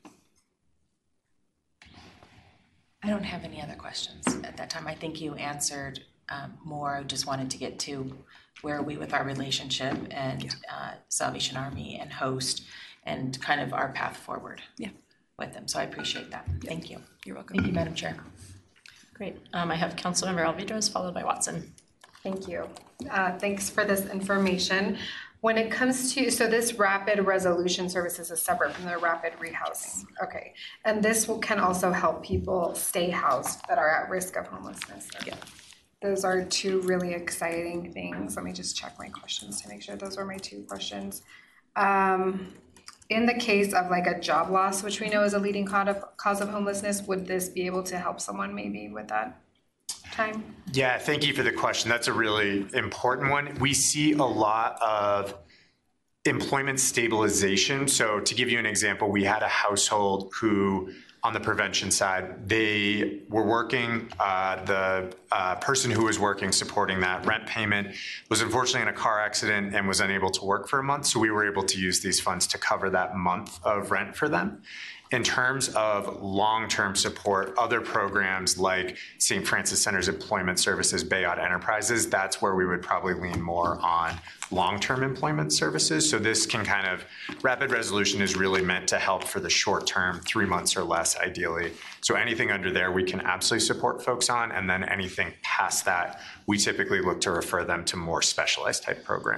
I don't have any other questions at that time. I think you answered um, more. I just wanted to get to where are we with our relationship and uh, Salvation Army and host and kind of our path forward Yeah. with them. So I appreciate that. Thank you. You're welcome. Thank you, Madam Chair. Great. Um, I have Councilmember Alvidrez followed by Watson. Thank you. Uh, thanks for this information. When it comes to, so this rapid resolution services is separate from the rapid rehousing. Okay. And this will, can also help people stay housed that are at risk of homelessness. Yeah. Those are two really exciting things. Let me just check my questions to make sure those are my two questions. Um, in the case of like a job loss, which we know is a leading cause of, cause of homelessness, would this be able to help someone maybe with that time? Yeah, thank you for the question. That's a really important one. We see a lot of employment stabilization. So to give you an example, we had a household who, on the prevention side, they were working, uh, the uh, person who was working supporting that rent payment was unfortunately in a car accident and was unable to work for a month. So we were able to use these funds to cover that month of rent for them. In terms of long-term support, other programs like Saint Francis Center's Employment Services, Bayot Enterprises, that's where we would probably lean more on long-term employment services. So this can kind of, rapid resolution is really meant to help for the short term, three months or less ideally. So anything under there we can absolutely support folks on, and then anything past that, we typically look to refer them to more specialized type programming.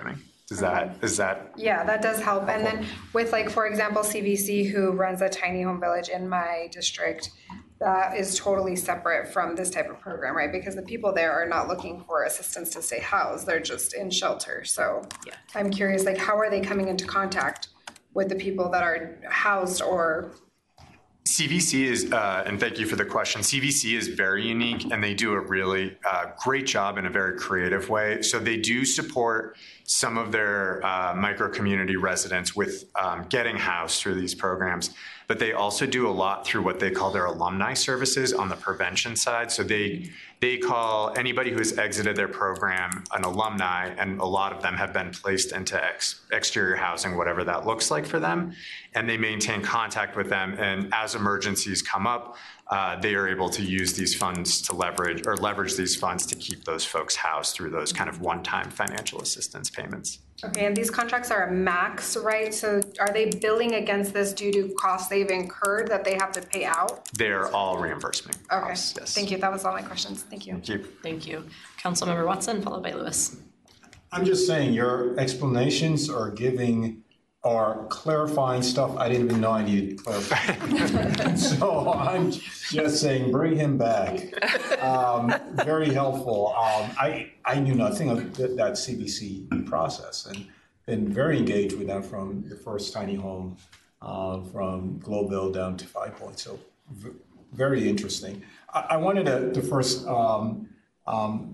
Does that, is that? Yeah, that does help. And then with like, for example, C V C, who runs a tiny home village in my district, that is totally separate from this type of program, right? Because the people there are not looking for assistance to stay housed. They're just in shelter. So yeah. I'm curious, like, how are they coming into contact with the people that are housed or? C V C is, uh, and thank you for the question, C V C is very unique and they do a really uh, great job in a very creative way. So they do support some of their uh, micro community residents with um, getting housed through these programs, but they also do a lot through what they call their alumni services on the prevention side. So they they call anybody who has exited their program an alumni, and a lot of them have been placed into ex exterior housing, whatever that looks like for them, and they maintain contact with them. And as emergencies come up, uh, they are able to use these funds to leverage or leverage these funds to keep those folks housed through those kind of one-time financial assistance payments. Okay, and these contracts are a max, right? So are they billing against this due to costs they've incurred that they have to pay out? They're all reimbursement Okay, costs, yes. Thank you. That was all my questions. Thank you. Thank you. Thank you. Councilmember Watson, followed by Lewis. I'm just saying your explanations are giving, are clarifying stuff I didn't even know I needed to clarify. So I'm just saying, bring him back. Um, very helpful. Um, I, I knew nothing of th that C V C process and been very engaged with that from the first tiny home uh, from Globeville down to Five Points. So v very interesting. I, I wanted to, to first um, um,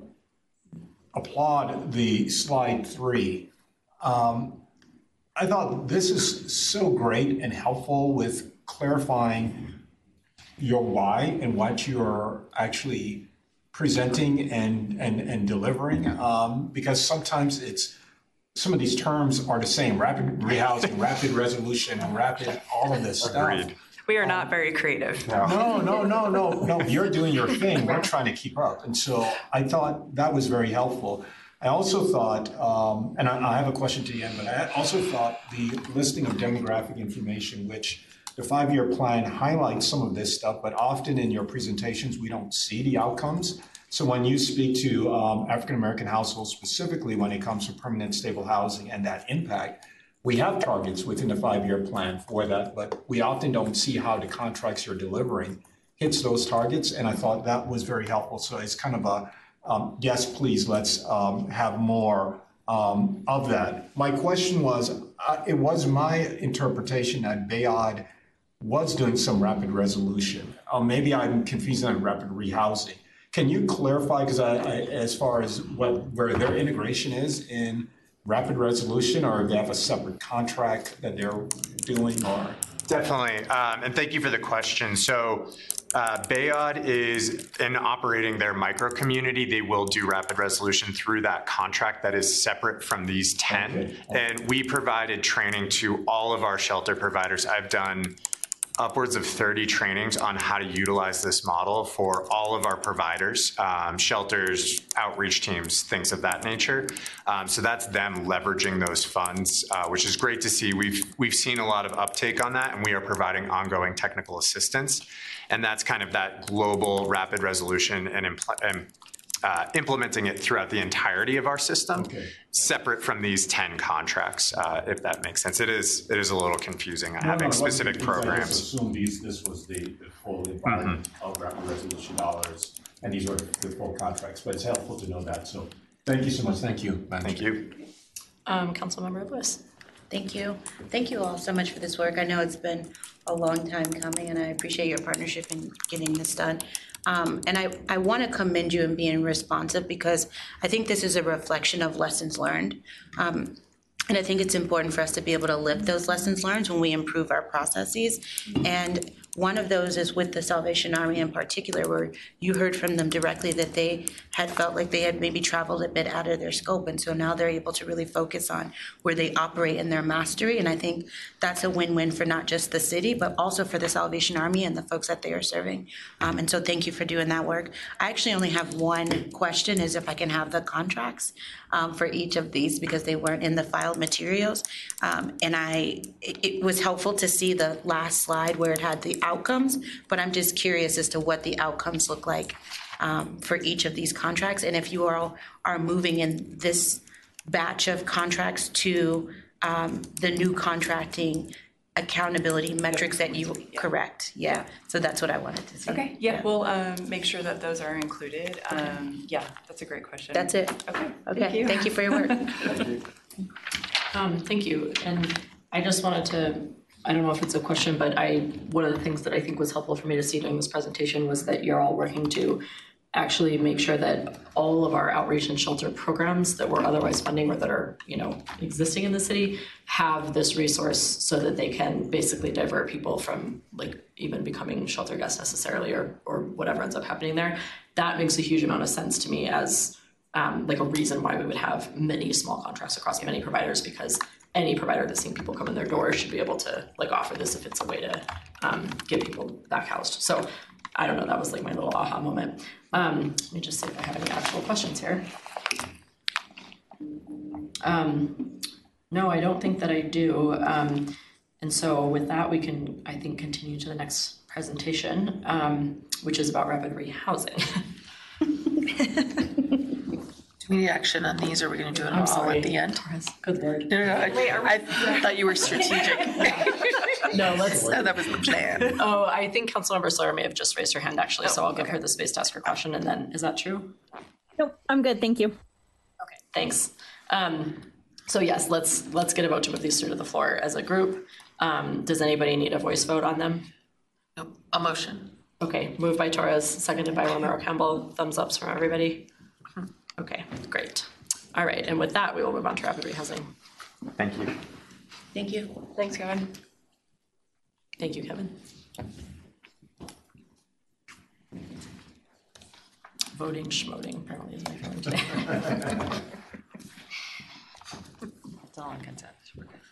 applaud the slide three. Um, I thought this is so great and helpful with clarifying your why and what you're actually presenting and, and, and delivering, um, because sometimes it's, some of these terms are the same, rapid rehousing, rapid resolution, and rapid, all of this stuff. Agreed. We are not very creative. No, no, no, no, no, you're doing your thing. We're trying to keep up. And so I thought that was very helpful. I also thought, um, and I, I have a question to the end, but I also thought the listing of demographic information, which the five-year plan highlights some of this stuff, but often in your presentations, we don't see the outcomes. So when you speak to um, African-American households specifically when it comes to permanent stable housing and that impact, we have targets within the five-year plan for that, but we often don't see how the contracts you're delivering hits those targets. And I thought that was very helpful. So it's kind of a, um, yes, please, let's um, have more um, of that. My question was, uh, it was my interpretation that Bayard was doing some rapid resolution. Uh, maybe I'm confusing on rapid rehousing. Can you clarify, because I, I, as far as what where their integration is in rapid resolution, or they have a separate contract that they're doing, or? Definitely, um, and thank you for the question. So uh, Bayard is in operating their micro community. They will do rapid resolution through that contract that is separate from these ten. Okay. And we provided training to all of our shelter providers. I've done upwards of thirty trainings on how to utilize this model for all of our providers, um, shelters, outreach teams, things of that nature. Um, so that's them leveraging those funds, uh, which is great to see. We've, we've seen a lot of uptake on that, and we are providing ongoing technical assistance. And that's kind of that global rapid resolution and, impl and Uh, implementing it throughout the entirety of our system, okay, separate from these ten contracts, uh, if that makes sense. It is it is a little confusing No, having no, specific programs. I just assumed these, this was the, the full environment mm-hmm. of rapid resolution dollars, and these are the full contracts, but it's helpful to know that. So thank you so much. Thank you. Thank you. Um, Councilmember Lewis. Thank you. Thank you all so much for this work. I know it's been a long time coming, and I appreciate your partnership in getting this done. Um, and I, I want to commend you in being responsive, because I think this is a reflection of lessons learned. Um, and I think it's important for us to be able to live those lessons learned when we improve our processes. And one of those is with the Salvation Army in particular, where you heard from them directly that they had felt like they had maybe traveled a bit out of their scope. And so now they're able to really focus on where they operate in their mastery. And I think that's a win-win for not just the city, but also for the Salvation Army and the folks that they are serving. Um, and so thank you for doing that work. I actually only have one question, is if I can have the contracts um, for each of these, because they weren't in the filed materials. Um, and I, it, it was helpful to see the last slide where it had the outcomes, but I'm just curious as to what the outcomes look like um, for each of these contracts, and if you all are moving in this batch of contracts to um, the new contracting accountability metrics that you correct. Yeah, so that's what I wanted to see. Okay, yeah, we'll um, make sure that those are included. Um, yeah, that's a great question. That's it. Okay, Okay, thank you. thank you for your work. Um, thank you. And I just wanted to, I don't know if it's a question, but I, one of the things that I think was helpful for me to see during this presentation was that you're all working to actually make sure that all of our outreach and shelter programs that we're otherwise funding or that are, you know, existing in the city have this resource so that they can basically divert people from like even becoming shelter guests necessarily or or whatever ends up happening there. That makes a huge amount of sense to me as um, like a reason why we would have many small contracts across many providers, because any provider that's seeing people come in their doors should be able to like offer this if it's a way to um, get people back housed. So I don't know, that was like my little aha moment. Um, let me just see if I have any actual questions here. Um, no, I don't think that I do. Um, and so with that, we can, I think, continue to the next presentation, um, which is about rapid rehousing. Do we need action on these, or are we going to do it I'm all sorry. at the end? Good Lord. No, no, no. I, Wait, are we- I thought you were strategic. No, let's. No, that was the plan. Oh, I think Councilmember Sawyer may have just raised her hand actually, so I'll give her the space to ask her question, and then, is that true? Nope, I'm good, thank you. Okay, thanks. Um, so yes, let's let's get a vote to move these through to the floor as a group. Um, does anybody need a voice vote on them? Nope. A motion. Okay, moved by Torres, seconded by Romero Campbell. Thumbs ups from everybody. Okay, great. All right, and with that, we will move on to rapid rehousing. Thank you. Thank you. Thanks, Kevin. Thank you, Kevin. Voting schmoting apparently is my feeling today. It's all on consent. We're good.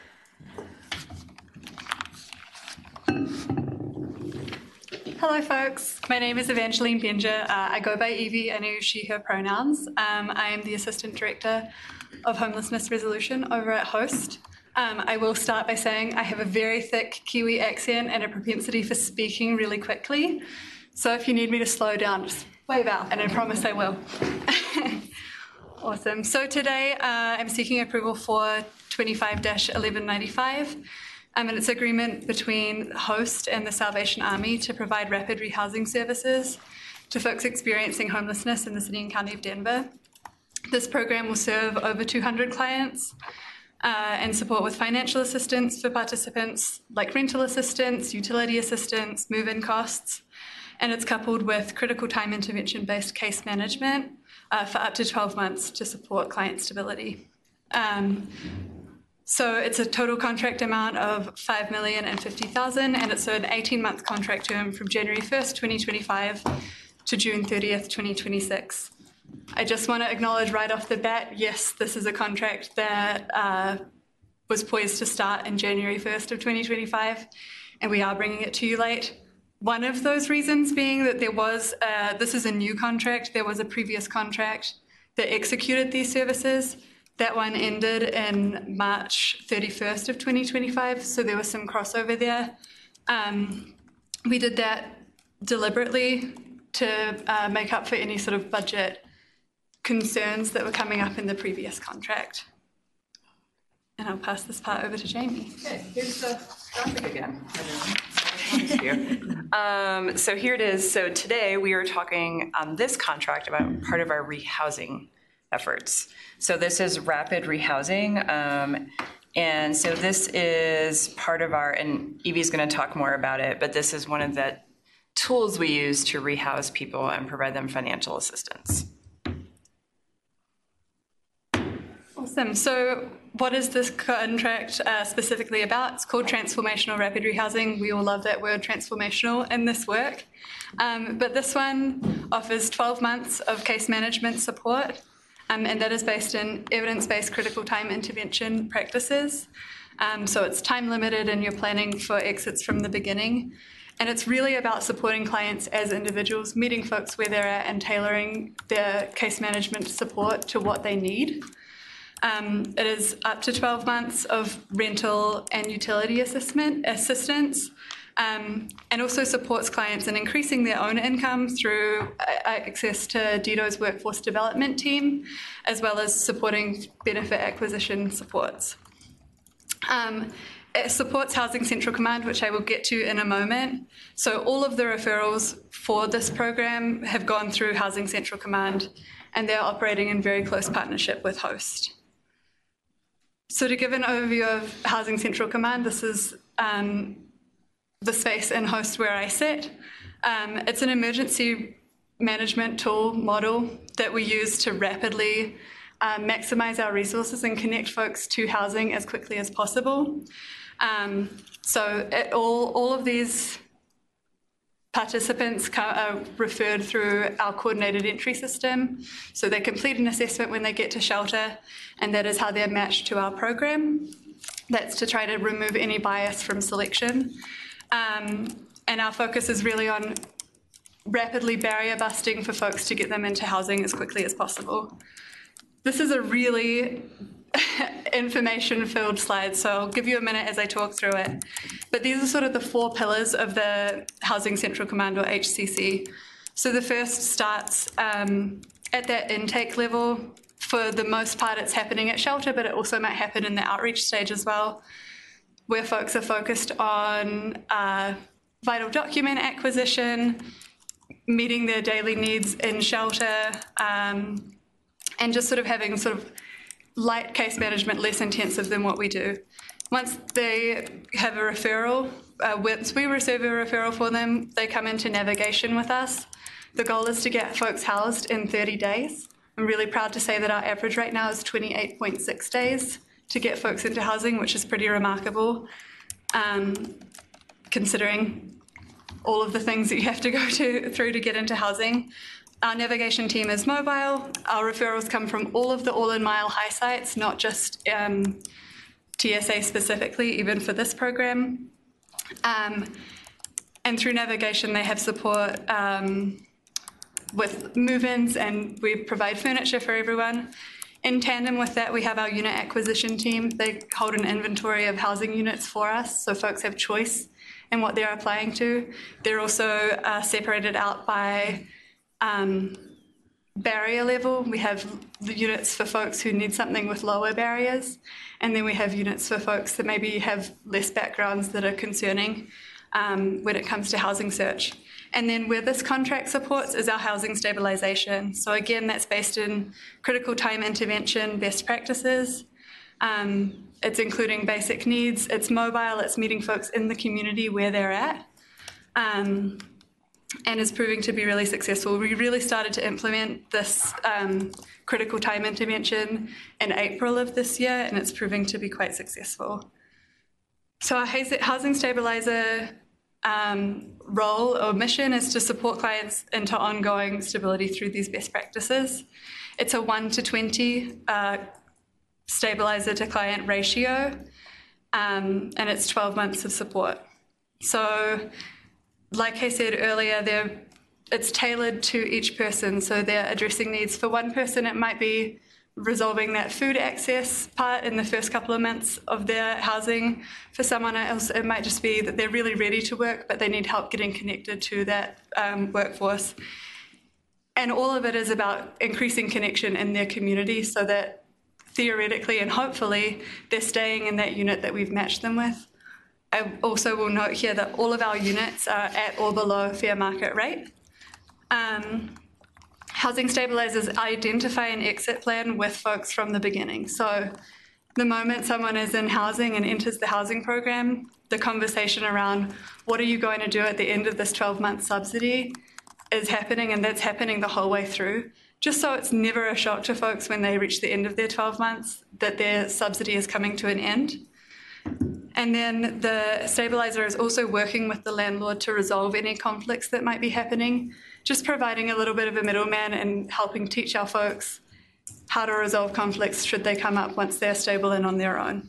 Hello folks, my name is Evangeline Benja. Uh, I go by Evie, I know she, her pronouns. Um, I am the Assistant Director of Homelessness Resolution over at HOST. Um, I will start by saying I have a very thick Kiwi accent and a propensity for speaking really quickly. So if you need me to slow down, just wave out and I promise I will. Awesome. So today uh, I'm seeking approval for twenty-five dash eleven ninety-five. Um, and it's an agreement between HOST and the Salvation Army to provide rapid rehousing services to folks experiencing homelessness in the city and county of Denver. This program will serve over two hundred clients uh, and support with financial assistance for participants like rental assistance, utility assistance, move-in costs, and it's coupled with critical time intervention-based case management uh, for up to twelve months to support client stability. Um, So it's a total contract amount of five million fifty thousand dollars, and it's an eighteen-month contract term from January first, twenty twenty-five to June thirtieth, twenty twenty-six. I just want to acknowledge right off the bat, yes, this is a contract that uh, was poised to start in January first of twenty twenty-five, and we are bringing it to you late. One of those reasons being that there was, uh, this is a new contract, there was a previous contract that executed these services. That one ended in March thirty-first of twenty twenty-five, so there was some crossover there. Um, we did that deliberately to uh, make up for any sort of budget concerns that were coming up in the previous contract. And I'll pass this part over to Jamie. Okay, here's the graphic again. um, so here it is. So today we are talking on this contract about part of our rehousing efforts. So this is rapid rehousing. Um, and so this is part of our, and Evie's going to talk more about it, but this is one of the tools we use to rehouse people and provide them financial assistance. Awesome. So what is this contract uh, specifically about? It's called Transformational Rapid Rehousing. We all love that word, transformational, in this work. Um, but this one offers twelve months of case management support. Um, and that is based in evidence-based critical time intervention practices. Um, so it's time limited and you're planning for exits from the beginning. And it's really about supporting clients as individuals, meeting folks where they're at and tailoring their case management support to what they need. Um, it is up to twelve months of rental and utility assessment, assistance. um, and also supports clients in increasing their own income through uh, access to D D O's workforce development team, as well as supporting benefit acquisition supports. Um, it supports Housing Central Command, which I will get to in a moment. So all of the referrals for this program have gone through Housing Central Command, and they're operating in very close partnership with Host. So to give an overview of Housing Central Command, this is um, the space in Host where I sit. Um, it's an emergency management tool model that we use to rapidly uh, maximize our resources and connect folks to housing as quickly as possible. Um, so it, all, all of these participants are referred through our coordinated entry system. So they complete an assessment when they get to shelter, and that is how they're matched to our program. That's to try to remove any bias from selection. Um, and our focus is really on rapidly barrier busting for folks to get them into housing as quickly as possible. This is a really information-filled slide, so I'll give you a minute as I talk through it. But these are sort of the four pillars of the Housing Central Command, or H C C. So the first starts um, at that intake level. For the most part, it's happening at shelter, but it also might happen in the outreach stage as well, where folks are focused on uh, vital document acquisition, meeting their daily needs in shelter, um, and just sort of having sort of light case management, less intensive than what we do. Once they have a referral, uh, once we receive a referral for them, they come into navigation with us. The goal is to get folks housed in thirty days. I'm really proud to say that our average right now is twenty-eight point six days to get folks into housing, which is pretty remarkable, um, considering all of the things that you have to go to, through to get into housing. Our navigation team is mobile. Our referrals come from all of the all-in-mile high sites, not just um, T S A specifically, even for this program. Um, and through navigation, they have support um, with move-ins, and we provide furniture for everyone. In tandem with that, we have our unit acquisition team. They hold an inventory of housing units for us, so folks have choice in what they're applying to. They're also uh, separated out by um, barrier level. We have the units for folks who need something with lower barriers, and then we have units for folks that maybe have less backgrounds that are concerning um, when it comes to housing search. And then where this contract supports is our housing stabilization. So again, that's based in critical time intervention best practices. Um, it's including basic needs, it's mobile, it's meeting folks in the community where they're at, um, and is proving to be really successful. We really started to implement this um, critical time intervention in April of this year, and it's proving to be quite successful. So our housing stabilizer Um, role or mission is to support clients into ongoing stability through these best practices. It's a one to twenty uh, stabilizer to client ratio, um, and it's twelve months of support. So like I said earlier, they're, it's tailored to each person, so they're addressing needs. For one person, it might be resolving that food access part in the first couple of months of their housing. For someone else, it might just be that they're really ready to work, but they need help getting connected to that um, workforce. And all of it is about increasing connection in their community so that theoretically and hopefully they're staying in that unit that we've matched them with. I also will note here that all of our units are at or below fair market rate. Um, Housing stabilizers identify an exit plan with folks from the beginning. So the moment someone is in housing and enters the housing program, the conversation around what are you going to do at the end of this twelve-month subsidy is happening, and that's happening the whole way through. Just so it's never a shock to folks when they reach the end of their twelve months that their subsidy is coming to an end. And then the stabilizer is also working with the landlord to resolve any conflicts that might be happening, just providing a little bit of a middleman and helping teach our folks how to resolve conflicts should they come up once they're stable and on their own.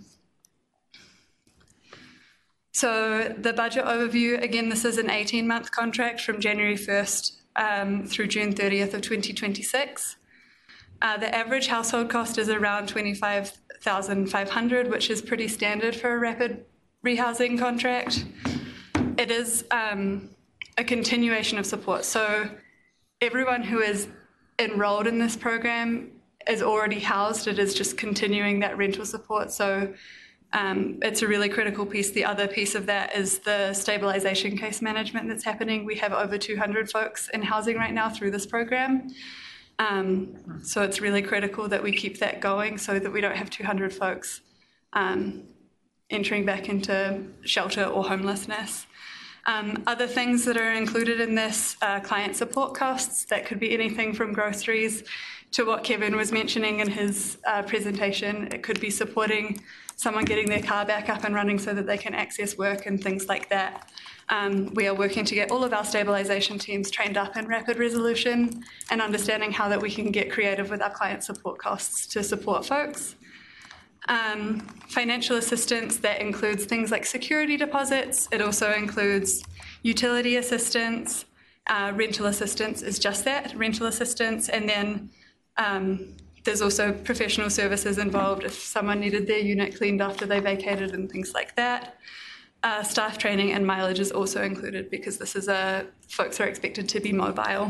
So the budget overview, again, this is an eighteen-month contract from January first um, through June thirtieth of twenty twenty-six. Uh, the average household cost is around twenty-five thousand five hundred dollars, which is pretty standard for a rapid rehousing contract. it is um, a continuation of support. So everyone who is enrolled in this program is already housed. It is just continuing that rental support. So um, it's a really critical piece. The other piece of that is the stabilization case management that's happening. We have over two hundred folks in housing right now through this program. Um, so it's really critical that we keep that going so that we don't have two hundred folks um, entering back into shelter or homelessness. Um, other things that are included in this are client support costs. That could be anything from groceries to what Kevin was mentioning in his uh, presentation. It could be supporting someone getting their car back up and running so that they can access work and things like that. Um, we are working to get all of our stabilization teams trained up in rapid resolution and understanding how that we can get creative with our client support costs to support folks. Um, financial assistance, that includes things like security deposits. It also includes utility assistance. Uh, rental assistance is just that, rental assistance. And then um, there's also professional services involved if someone needed their unit cleaned after they vacated and things like that. Uh, staff training and mileage is also included because this is a, folks are expected to be mobile.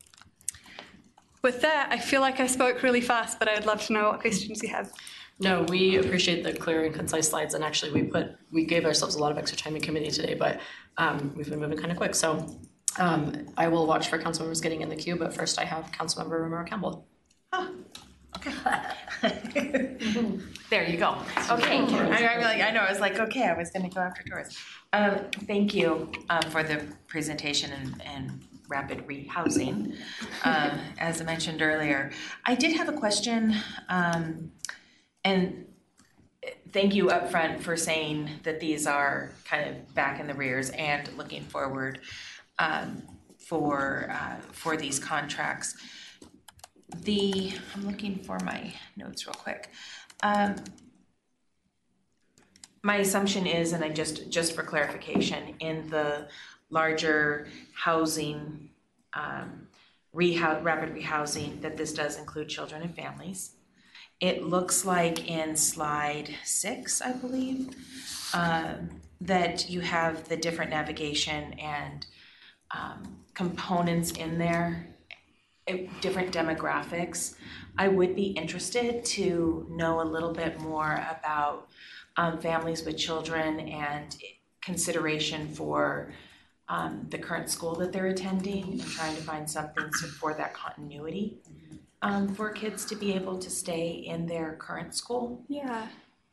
With that, I feel like I spoke really fast, but I'd love to know what questions you have. No, we appreciate the clear and concise slides, and actually we put, we gave ourselves a lot of extra time in committee today, but um, we've been moving kind of quick. So um, I will watch for council members getting in the queue, but first I have Councilmember Romero Campbell. Oh, okay. There you go. Okay, I, I, really, I know, I was like, okay, I was gonna go after Doris. Um, thank you um, for the presentation and, and rapid rehousing. Um, as I mentioned earlier, I did have a question. Um, And thank you up front for saying that these are kind of back in the rears and looking forward um, for uh, for these contracts. The I'm looking for my notes real quick. Um, my assumption is, and I just just for clarification, in the larger housing um, rehouse, rapid rehousing, that this does include children and families. It looks like in slide six, I believe, um, that you have the different navigation and um, components in there, different demographics. I would be interested to know a little bit more about um, families with children and consideration for um, the current school that they're attending and trying to find something for that continuity. Um, for kids to be able to stay in their current school? Yeah.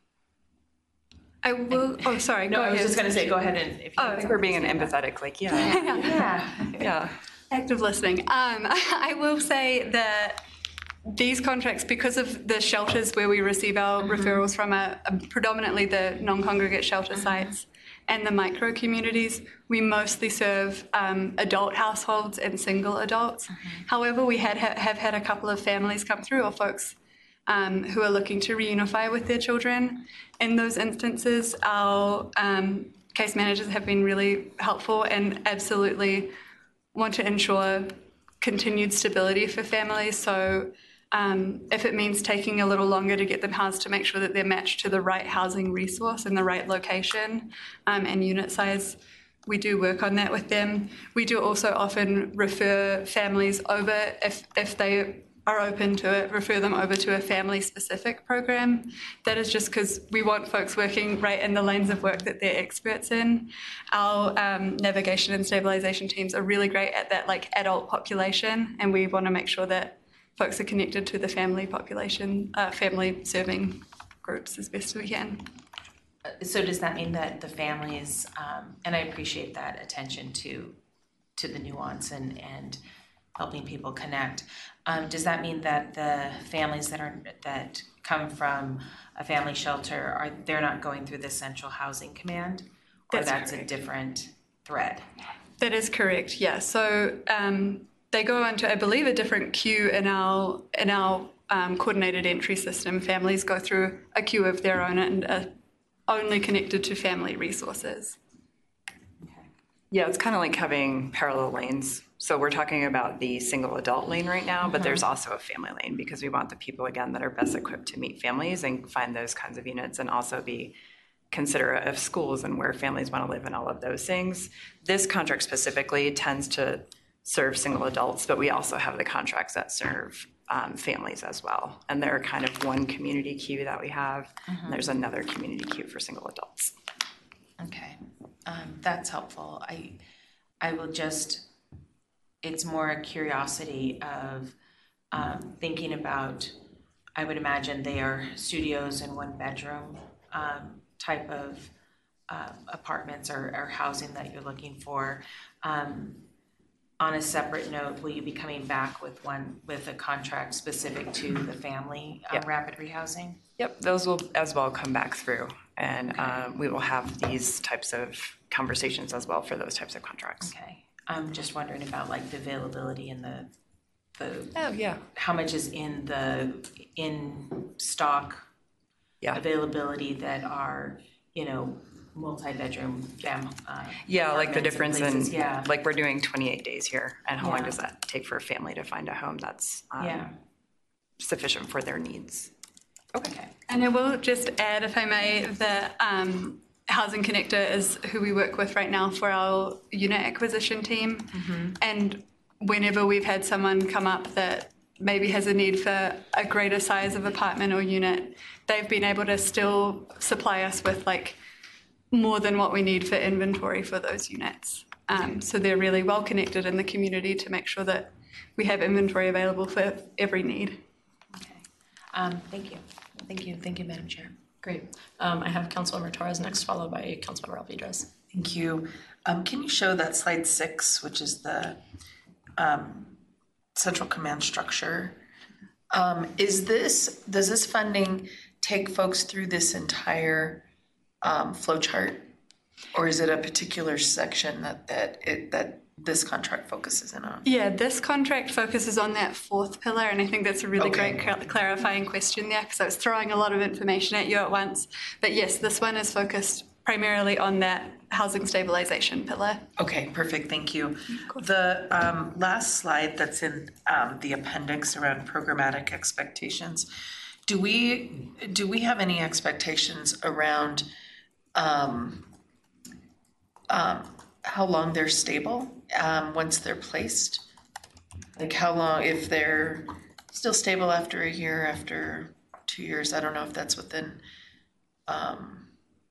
I will, oh, sorry. No, go I was ahead. just gonna say, go ahead and if you. I think we're being an empathetic, like, yeah. Yeah. Yeah. Active listening. Um, I will say that these contracts, because of the shelters where we receive our mm-hmm. referrals from, are, are predominantly the non-congregate shelter mm-hmm. sites and the micro communities, we mostly serve um, adult households and single adults. Mm-hmm. However, we had ha- have had a couple of families come through, or folks um, who are looking to reunify with their children. In those instances, our um, case managers have been really helpful and absolutely want to ensure continued stability for families. So um, if it means taking a little longer to get them housed, to make sure that they're matched to the right housing resource and the right location um, and unit size, we do work on that with them. We do also often refer families over, if, if they are open to it, refer them over to a family-specific program. That is just because we want folks working right in the lanes of work that they're experts in. Our um, navigation and stabilization teams are really great at that, like, adult population, and we want to make sure that folks are connected to the family population, uh, family serving groups as best we can. So does that mean that the families, um, and I appreciate that attention to to the nuance and, and helping people connect, um, does that mean that the families that are that come from a family shelter, are they're not going through the central housing command, or that's, that's a different thread? That is correct, yeah. So um, they go into, I believe, a different queue in our in our um, coordinated entry system. Families go through a queue of their own and are only connected to family resources. Yeah, it's kind of like having parallel lanes. So we're talking about the single adult lane right now, but there's also a family lane, because we want the people, again, that are best equipped to meet families and find those kinds of units, and also be considerate of schools and where families want to live and all of those things. This contract specifically tends to serve single adults, but we also have the contracts that serve um, families as well. And they're kind of one community queue that we have, Mhm. and there's another community queue for single adults. Okay, um, that's helpful. I, I will just, it's more a curiosity of um, thinking about, I would imagine they are studios and one bedroom um, type of uh, apartments or, or housing that you're looking for. Um, on a separate note, will you be coming back with one, with a contract specific to the family uh, Yep. rapid rehousing? Yep, those will as well come back through, and um, we will have these types of conversations as well for those types of contracts. Okay, I'm just wondering about like the availability and the, the. Oh, yeah. How much is in the, in stock Yeah. availability that are, you know, multi-bedroom fam, uh. Yeah, like the apartments and difference in, places. Yeah, like we're doing twenty-eight days here, and how long Yeah. does that take for a family to find a home that's um, Yeah. sufficient for their needs? okay. And I will just add, if I may, that um, Housing Connector is who we work with right now for our unit acquisition team. And whenever we've had someone come up that maybe has a need for a greater size of apartment or unit, they've been able to still supply us with like more than what we need for inventory for those units. Um, so they're really well connected in the community to make sure that we have inventory available for every need. Um, thank you, thank you, thank you, Madam Chair. Great. Um, I have Councilmember Torres next, followed by Councilmember Alvidrez. Thank you. Um, can you show that slide six, which is the um, central command structure? Um, is this, does this funding take folks through this entire um, flow chart? Or is it a particular section that, that it, that this contract focuses in on? Yeah, this contract focuses on that fourth pillar, and I think that's a really Okay. great cl- clarifying question there, because I was throwing a lot of information at you at once. But yes, this one is focused primarily on that housing stabilization pillar. Okay, perfect, thank you. The um, last slide that's in um, the appendix around programmatic expectations, do we, do we have any expectations around um, um, how long they're stable um, once they're placed? Like how long, if they're still stable after a year, after two years, I don't know if that's within um,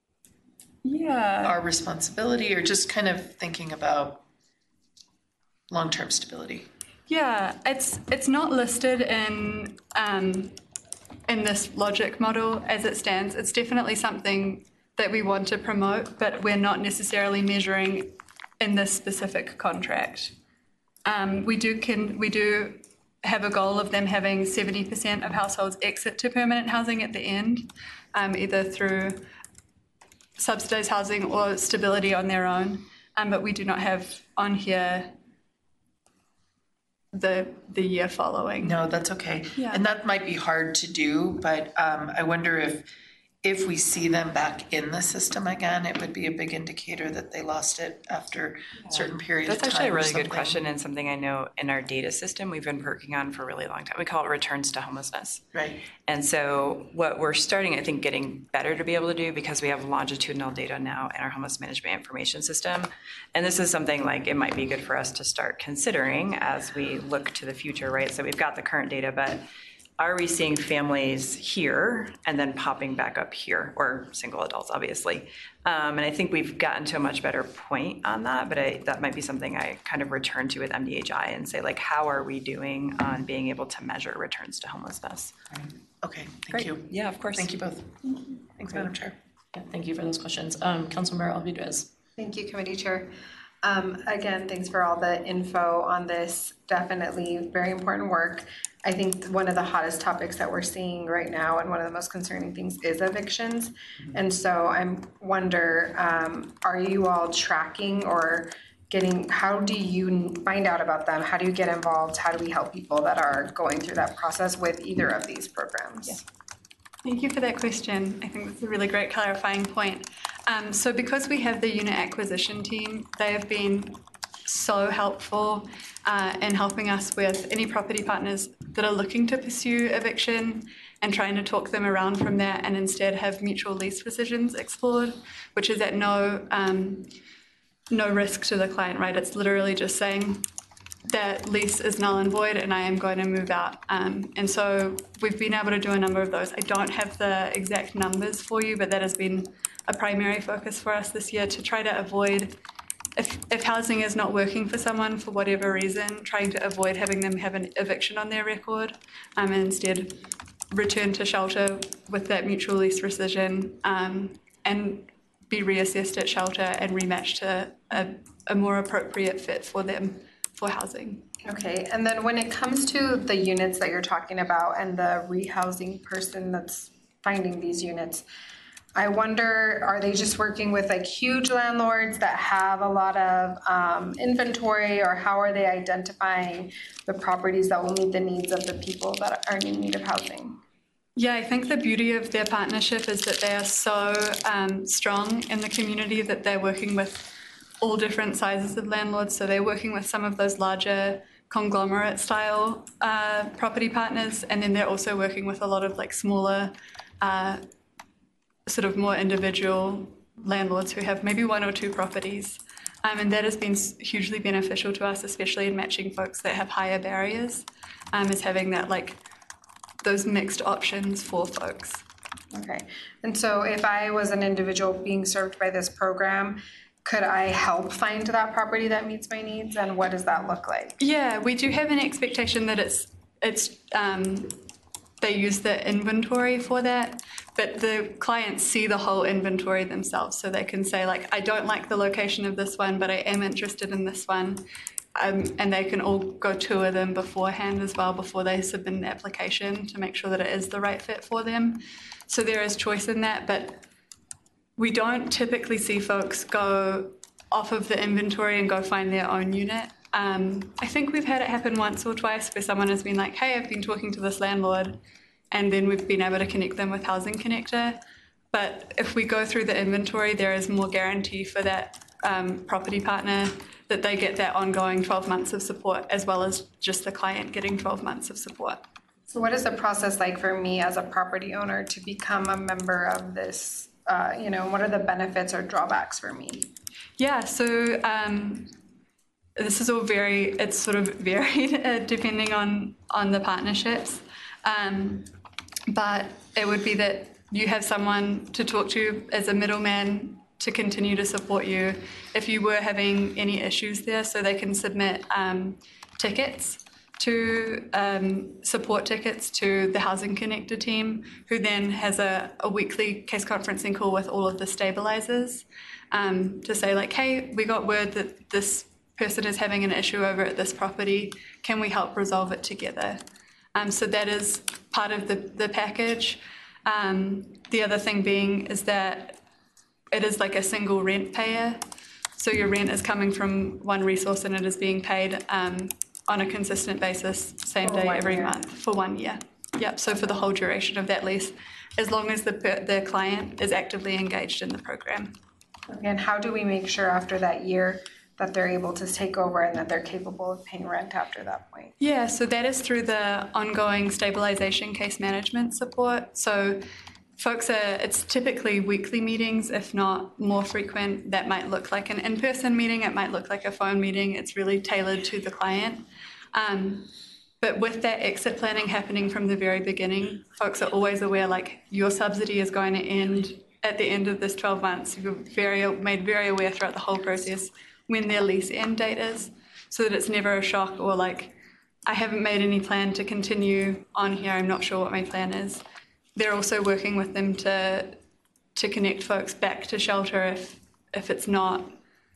Yeah. our responsibility, or just kind of thinking about long-term stability. Yeah, it's it's not listed in um, in this logic model as it stands. It's definitely something that we want to promote, but we're not necessarily measuring in this specific contract. Um, we do can we do have a goal of them having seventy percent of households exit to permanent housing at the end, um, either through subsidized housing or stability on their own. Um, but we do not have on here the the year following. No, that's okay. Yeah. And that might be hard to do, but um, I wonder if, if we see them back in the system again, it would be a big indicator that they lost it after a certain period of That's time actually a or really good something. question, and something I know in our data system we've been working on for a really long time. We call it returns to homelessness. Right. And so what we're starting, I think, getting better to be able to do, because we have longitudinal data now in our homeless management information system. And this is something like it might be good for us to start considering as we look to the future, right? So we've got the current data, but are we seeing families here and then popping back up here, or single adults, obviously? Um, and I think we've gotten to a much better point on that, but I, that might be something I kind of return to with M D H I and say, like, how are we doing on being able to measure returns to homelessness? Okay, thank Great. you. Yeah, of course. Thank you both. Thanks, Madam Chair. Yeah, thank you for those questions. Um, Councilmember Alvidrez. Thank you, Committee Chair. Um, again, thanks for all the info on this. Definitely very important work. I think one of the hottest topics that we're seeing right now, and one of the most concerning things, is evictions. And so I wonder, um, are you all tracking or getting, how do you find out about them? How do you get involved? How do we help people that are going through that process with either of these programs? Yeah. Thank you for that question. I think that's a really great clarifying point. Um, so because we have the unit acquisition team, they have been so helpful uh, in helping us with any property partners that are looking to pursue eviction and trying to talk them around from that and instead have mutual lease rescissions explored, which is at no um, no risk to the client, right? It's literally just saying that lease is null and void and I am going to move out. Um, and so we've been able to do a number of those. I don't have the exact numbers for you, but that has been a primary focus for us this year to try to avoid, if, if housing is not working for someone for whatever reason, trying to avoid having them have an eviction on their record um, and instead return to shelter with that mutual lease rescission um, and be reassessed at shelter and rematched to a, a more appropriate fit for them for housing. Okay, and then when it comes to the units that you're talking about and the rehousing person that's finding these units, I wonder, are they just working with like huge landlords that have a lot of um, inventory, or how are they identifying the properties that will meet the needs of the people that are in need of housing? Yeah, I think the beauty of their partnership is that they are so um, strong in the community that they're working with all different sizes of landlords. So they're working with some of those larger conglomerate style uh, property partners, and then they're also working with a lot of like smaller uh, sort of more individual landlords who have maybe one or two properties. Um, and that has been hugely beneficial to us, especially in matching folks that have higher barriers, um, is having that like those mixed options for folks. Okay, and so if I was an individual being served by this program, could I help find that property that meets my needs, and what does that look like? Yeah, we do have an expectation that it's it's um, they use the inventory for that, but the clients see the whole inventory themselves, so they can say like, I don't like the location of this one, but I am interested in this one. Um, and they can all go tour them beforehand as well, before they submit an application, to make sure that it is the right fit for them. So there is choice in that, but we don't typically see folks go off of the inventory and go find their own unit. Um, I think we've had it happen once or twice where someone has been like, hey, I've been talking to this landlord, and then we've been able to connect them with Housing Connector. But if we go through the inventory, there is more guarantee for that um, property partner that they get that ongoing twelve months of support, as well as just the client getting twelve months of support. So what is the process like for me as a property owner to become a member of this? Uh, you know, what are the benefits or drawbacks for me? Yeah, so um, this is all very, it's sort of varied uh, depending on, on the partnerships. Um, but it would be that you have someone to talk to as a middleman to continue to support you if you were having any issues there, so they can submit um, tickets to um, support tickets to the Housing Connector team, who then has a, a weekly case conferencing call with all of the stabilizers um, to say like, hey, we got word that this person is having an issue over at this property. Can we help resolve it together? Um, so that is part of the, the package. Um, the other thing being is that it is like a single rent payer. So your rent is coming from one resource and it is being paid um, on a consistent basis, same For day one every year. month for one year. Yep, so for the whole duration of that lease, as long as the, the client is actively engaged in the program. Okay, and how do we make sure after that year that they're able to take over and that they're capable of paying rent after that point? Yeah, so that is through the ongoing stabilization case management support. So folks are, it's typically weekly meetings, if not more frequent. That might look like an in-person meeting, it might look like a phone meeting. It's really tailored to the client. Um, but with that exit planning happening from the very beginning, folks are always aware like your subsidy is going to end at the end of this twelve months. You're very made very aware throughout the whole process when their lease end date is, so that it's never a shock or like, I haven't made any plan to continue on here, I'm not sure what my plan is. They're also working with them to to connect folks back to shelter if if it's not,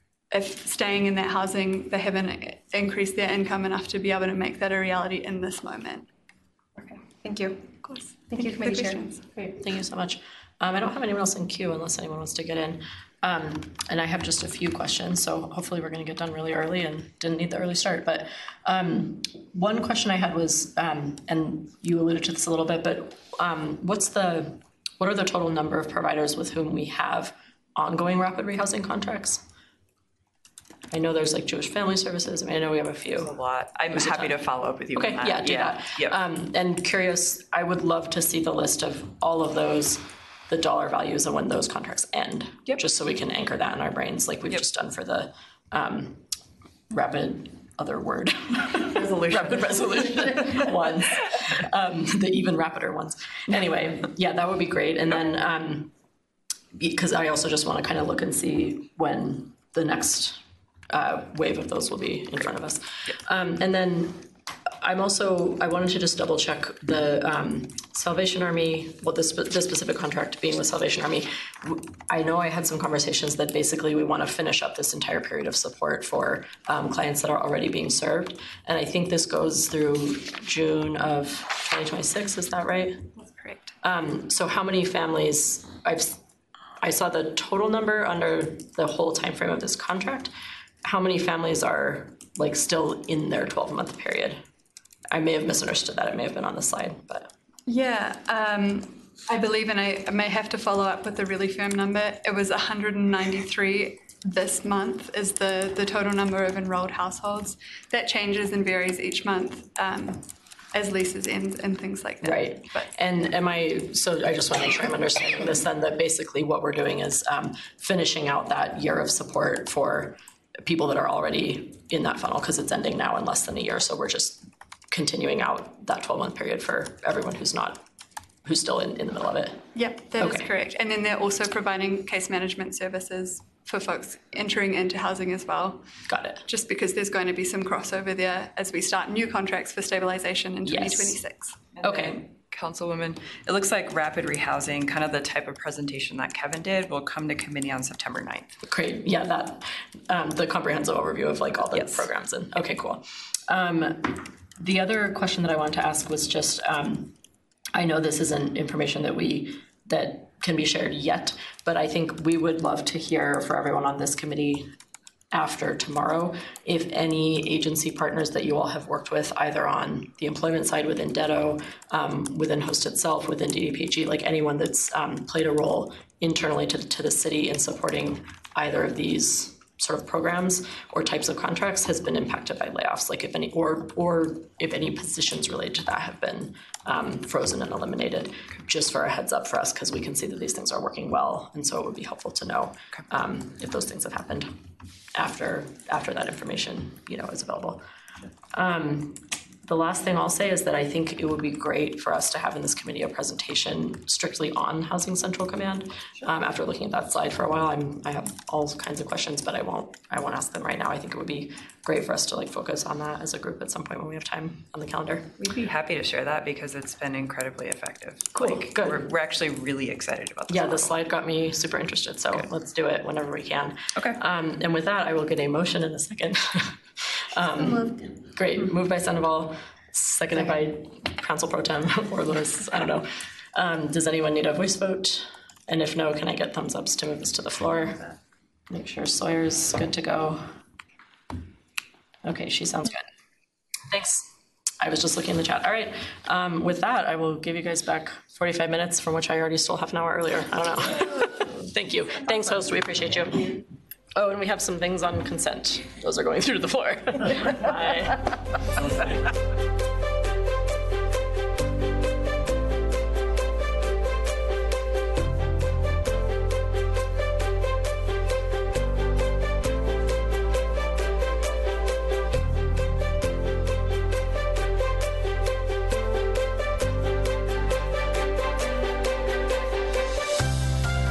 if staying in that housing, they haven't increased their income enough to be able to make that a reality in this moment. Okay, thank you. Of course. Thank, you, for the Committee Chair. questions. Great, thank you so much. Um, I don't have anyone else in queue unless anyone wants to get in. Um, and I have just a few questions, so hopefully we're going to get done really early and didn't need the early start. But um, one question I had was, um, and you alluded to this a little bit, but um, what's the, what are the total number of providers with whom we have ongoing rapid rehousing contracts? I know there's like Jewish Family Services. I mean, I know we have a few. A lot. I'm There's a happy ton. to follow up with you Okay, on that. yeah, do that. Yep. Um, and curious, I would love to see the list of all of those, the dollar values and when those contracts end. Yep. Just so we can anchor that in our brains, like we've Yep. just done for the um, rapid other word. Resolution. Rapid resolution ones. Um, the even rapider ones. Anyway, yeah, that would be great. And then, um, because I also just want to kind of look and see when the next uh, wave of those will be in front of us. Um, and then I'm also, I wanted to just double check the um, Salvation Army, well, this, this specific contract being with Salvation Army. I know I had some conversations that basically we want to finish up this entire period of support for um, clients that are already being served. And I think this goes through June of twenty twenty-six, is that right? That's correct. Um, so how many families, I've, I saw the total number under the whole timeframe of this contract. How many families are like still in their twelve month period? I may have misunderstood that. It may have been on the slide, but. Yeah, um, I believe, and I, I may have to follow up with the really firm number. It was one hundred ninety-three this month is the, the total number of enrolled households. That changes and varies each month um, as leases end and things like that. Right. But, and am I, so I just want to make sure I'm understanding this then, that basically what we're doing is um, finishing out that year of support for people that are already in that funnel, because it's ending now in less than a year. So we're just continuing out that twelve month period for everyone who's not, who's still in, in the middle of it. Yep, that Okay. is correct. And then they're also providing case management services for folks entering into housing as well. Got it. Just because there's going to be some crossover there as we start new contracts for stabilization in Yes. twenty twenty-six. Okay. Councilwoman, it looks like rapid rehousing, kind of the type of presentation that Kevin did, will come to committee on September ninth. Great. Yeah, that, um, the comprehensive overview of like all the Yes. programs and, okay, cool. Um, the other question that I wanted to ask was just, um, I know this isn't information that we, that can be shared yet, but I think we would love to hear for everyone on this committee after tomorrow, if any agency partners that you all have worked with, either on the employment side within D E D O, um, within Host itself, within D D P H E, like anyone that's um, played a role internally to, to the city in supporting either of these sort of programs or types of contracts has been impacted by layoffs, like if any, or or if any positions related to that have been um, frozen and eliminated, just for a heads up for us, because we can see that these things are working well, and so it would be helpful to know um, if those things have happened after after that information, you know, is available. Um, The last thing I'll say is that I think it would be great for us to have in this committee a presentation strictly on Housing Central Command. Um, after looking at that slide for a while, I'm, I have all kinds of questions, but I won't, I won't ask them right now. I think it would be great for us to like focus on that as a group at some point when we have time on the calendar. We'd be happy to share that because it's been incredibly effective. Cool, Like, good. We're, we're actually really excited about this. Yeah, the model. slide got me super interested, so let's do it whenever we can. Okay. Um, and with that, I will get a motion in a second. um, great, moved by Sandoval, seconded by Council Pro Tem or Lewis, I don't know. Um, does anyone need a voice vote? And if no, can I get thumbs ups to move this to the floor? Make sure Sawyer's good to go. Okay, she sounds good. Thanks. I was just looking in the chat. All right. Um, with that, I will give you guys back forty-five minutes, from which I already stole half an hour earlier. I don't know. Thank you. Thanks, host. We appreciate you. Oh, and we have some things on consent. Those are going through to the floor. Bye.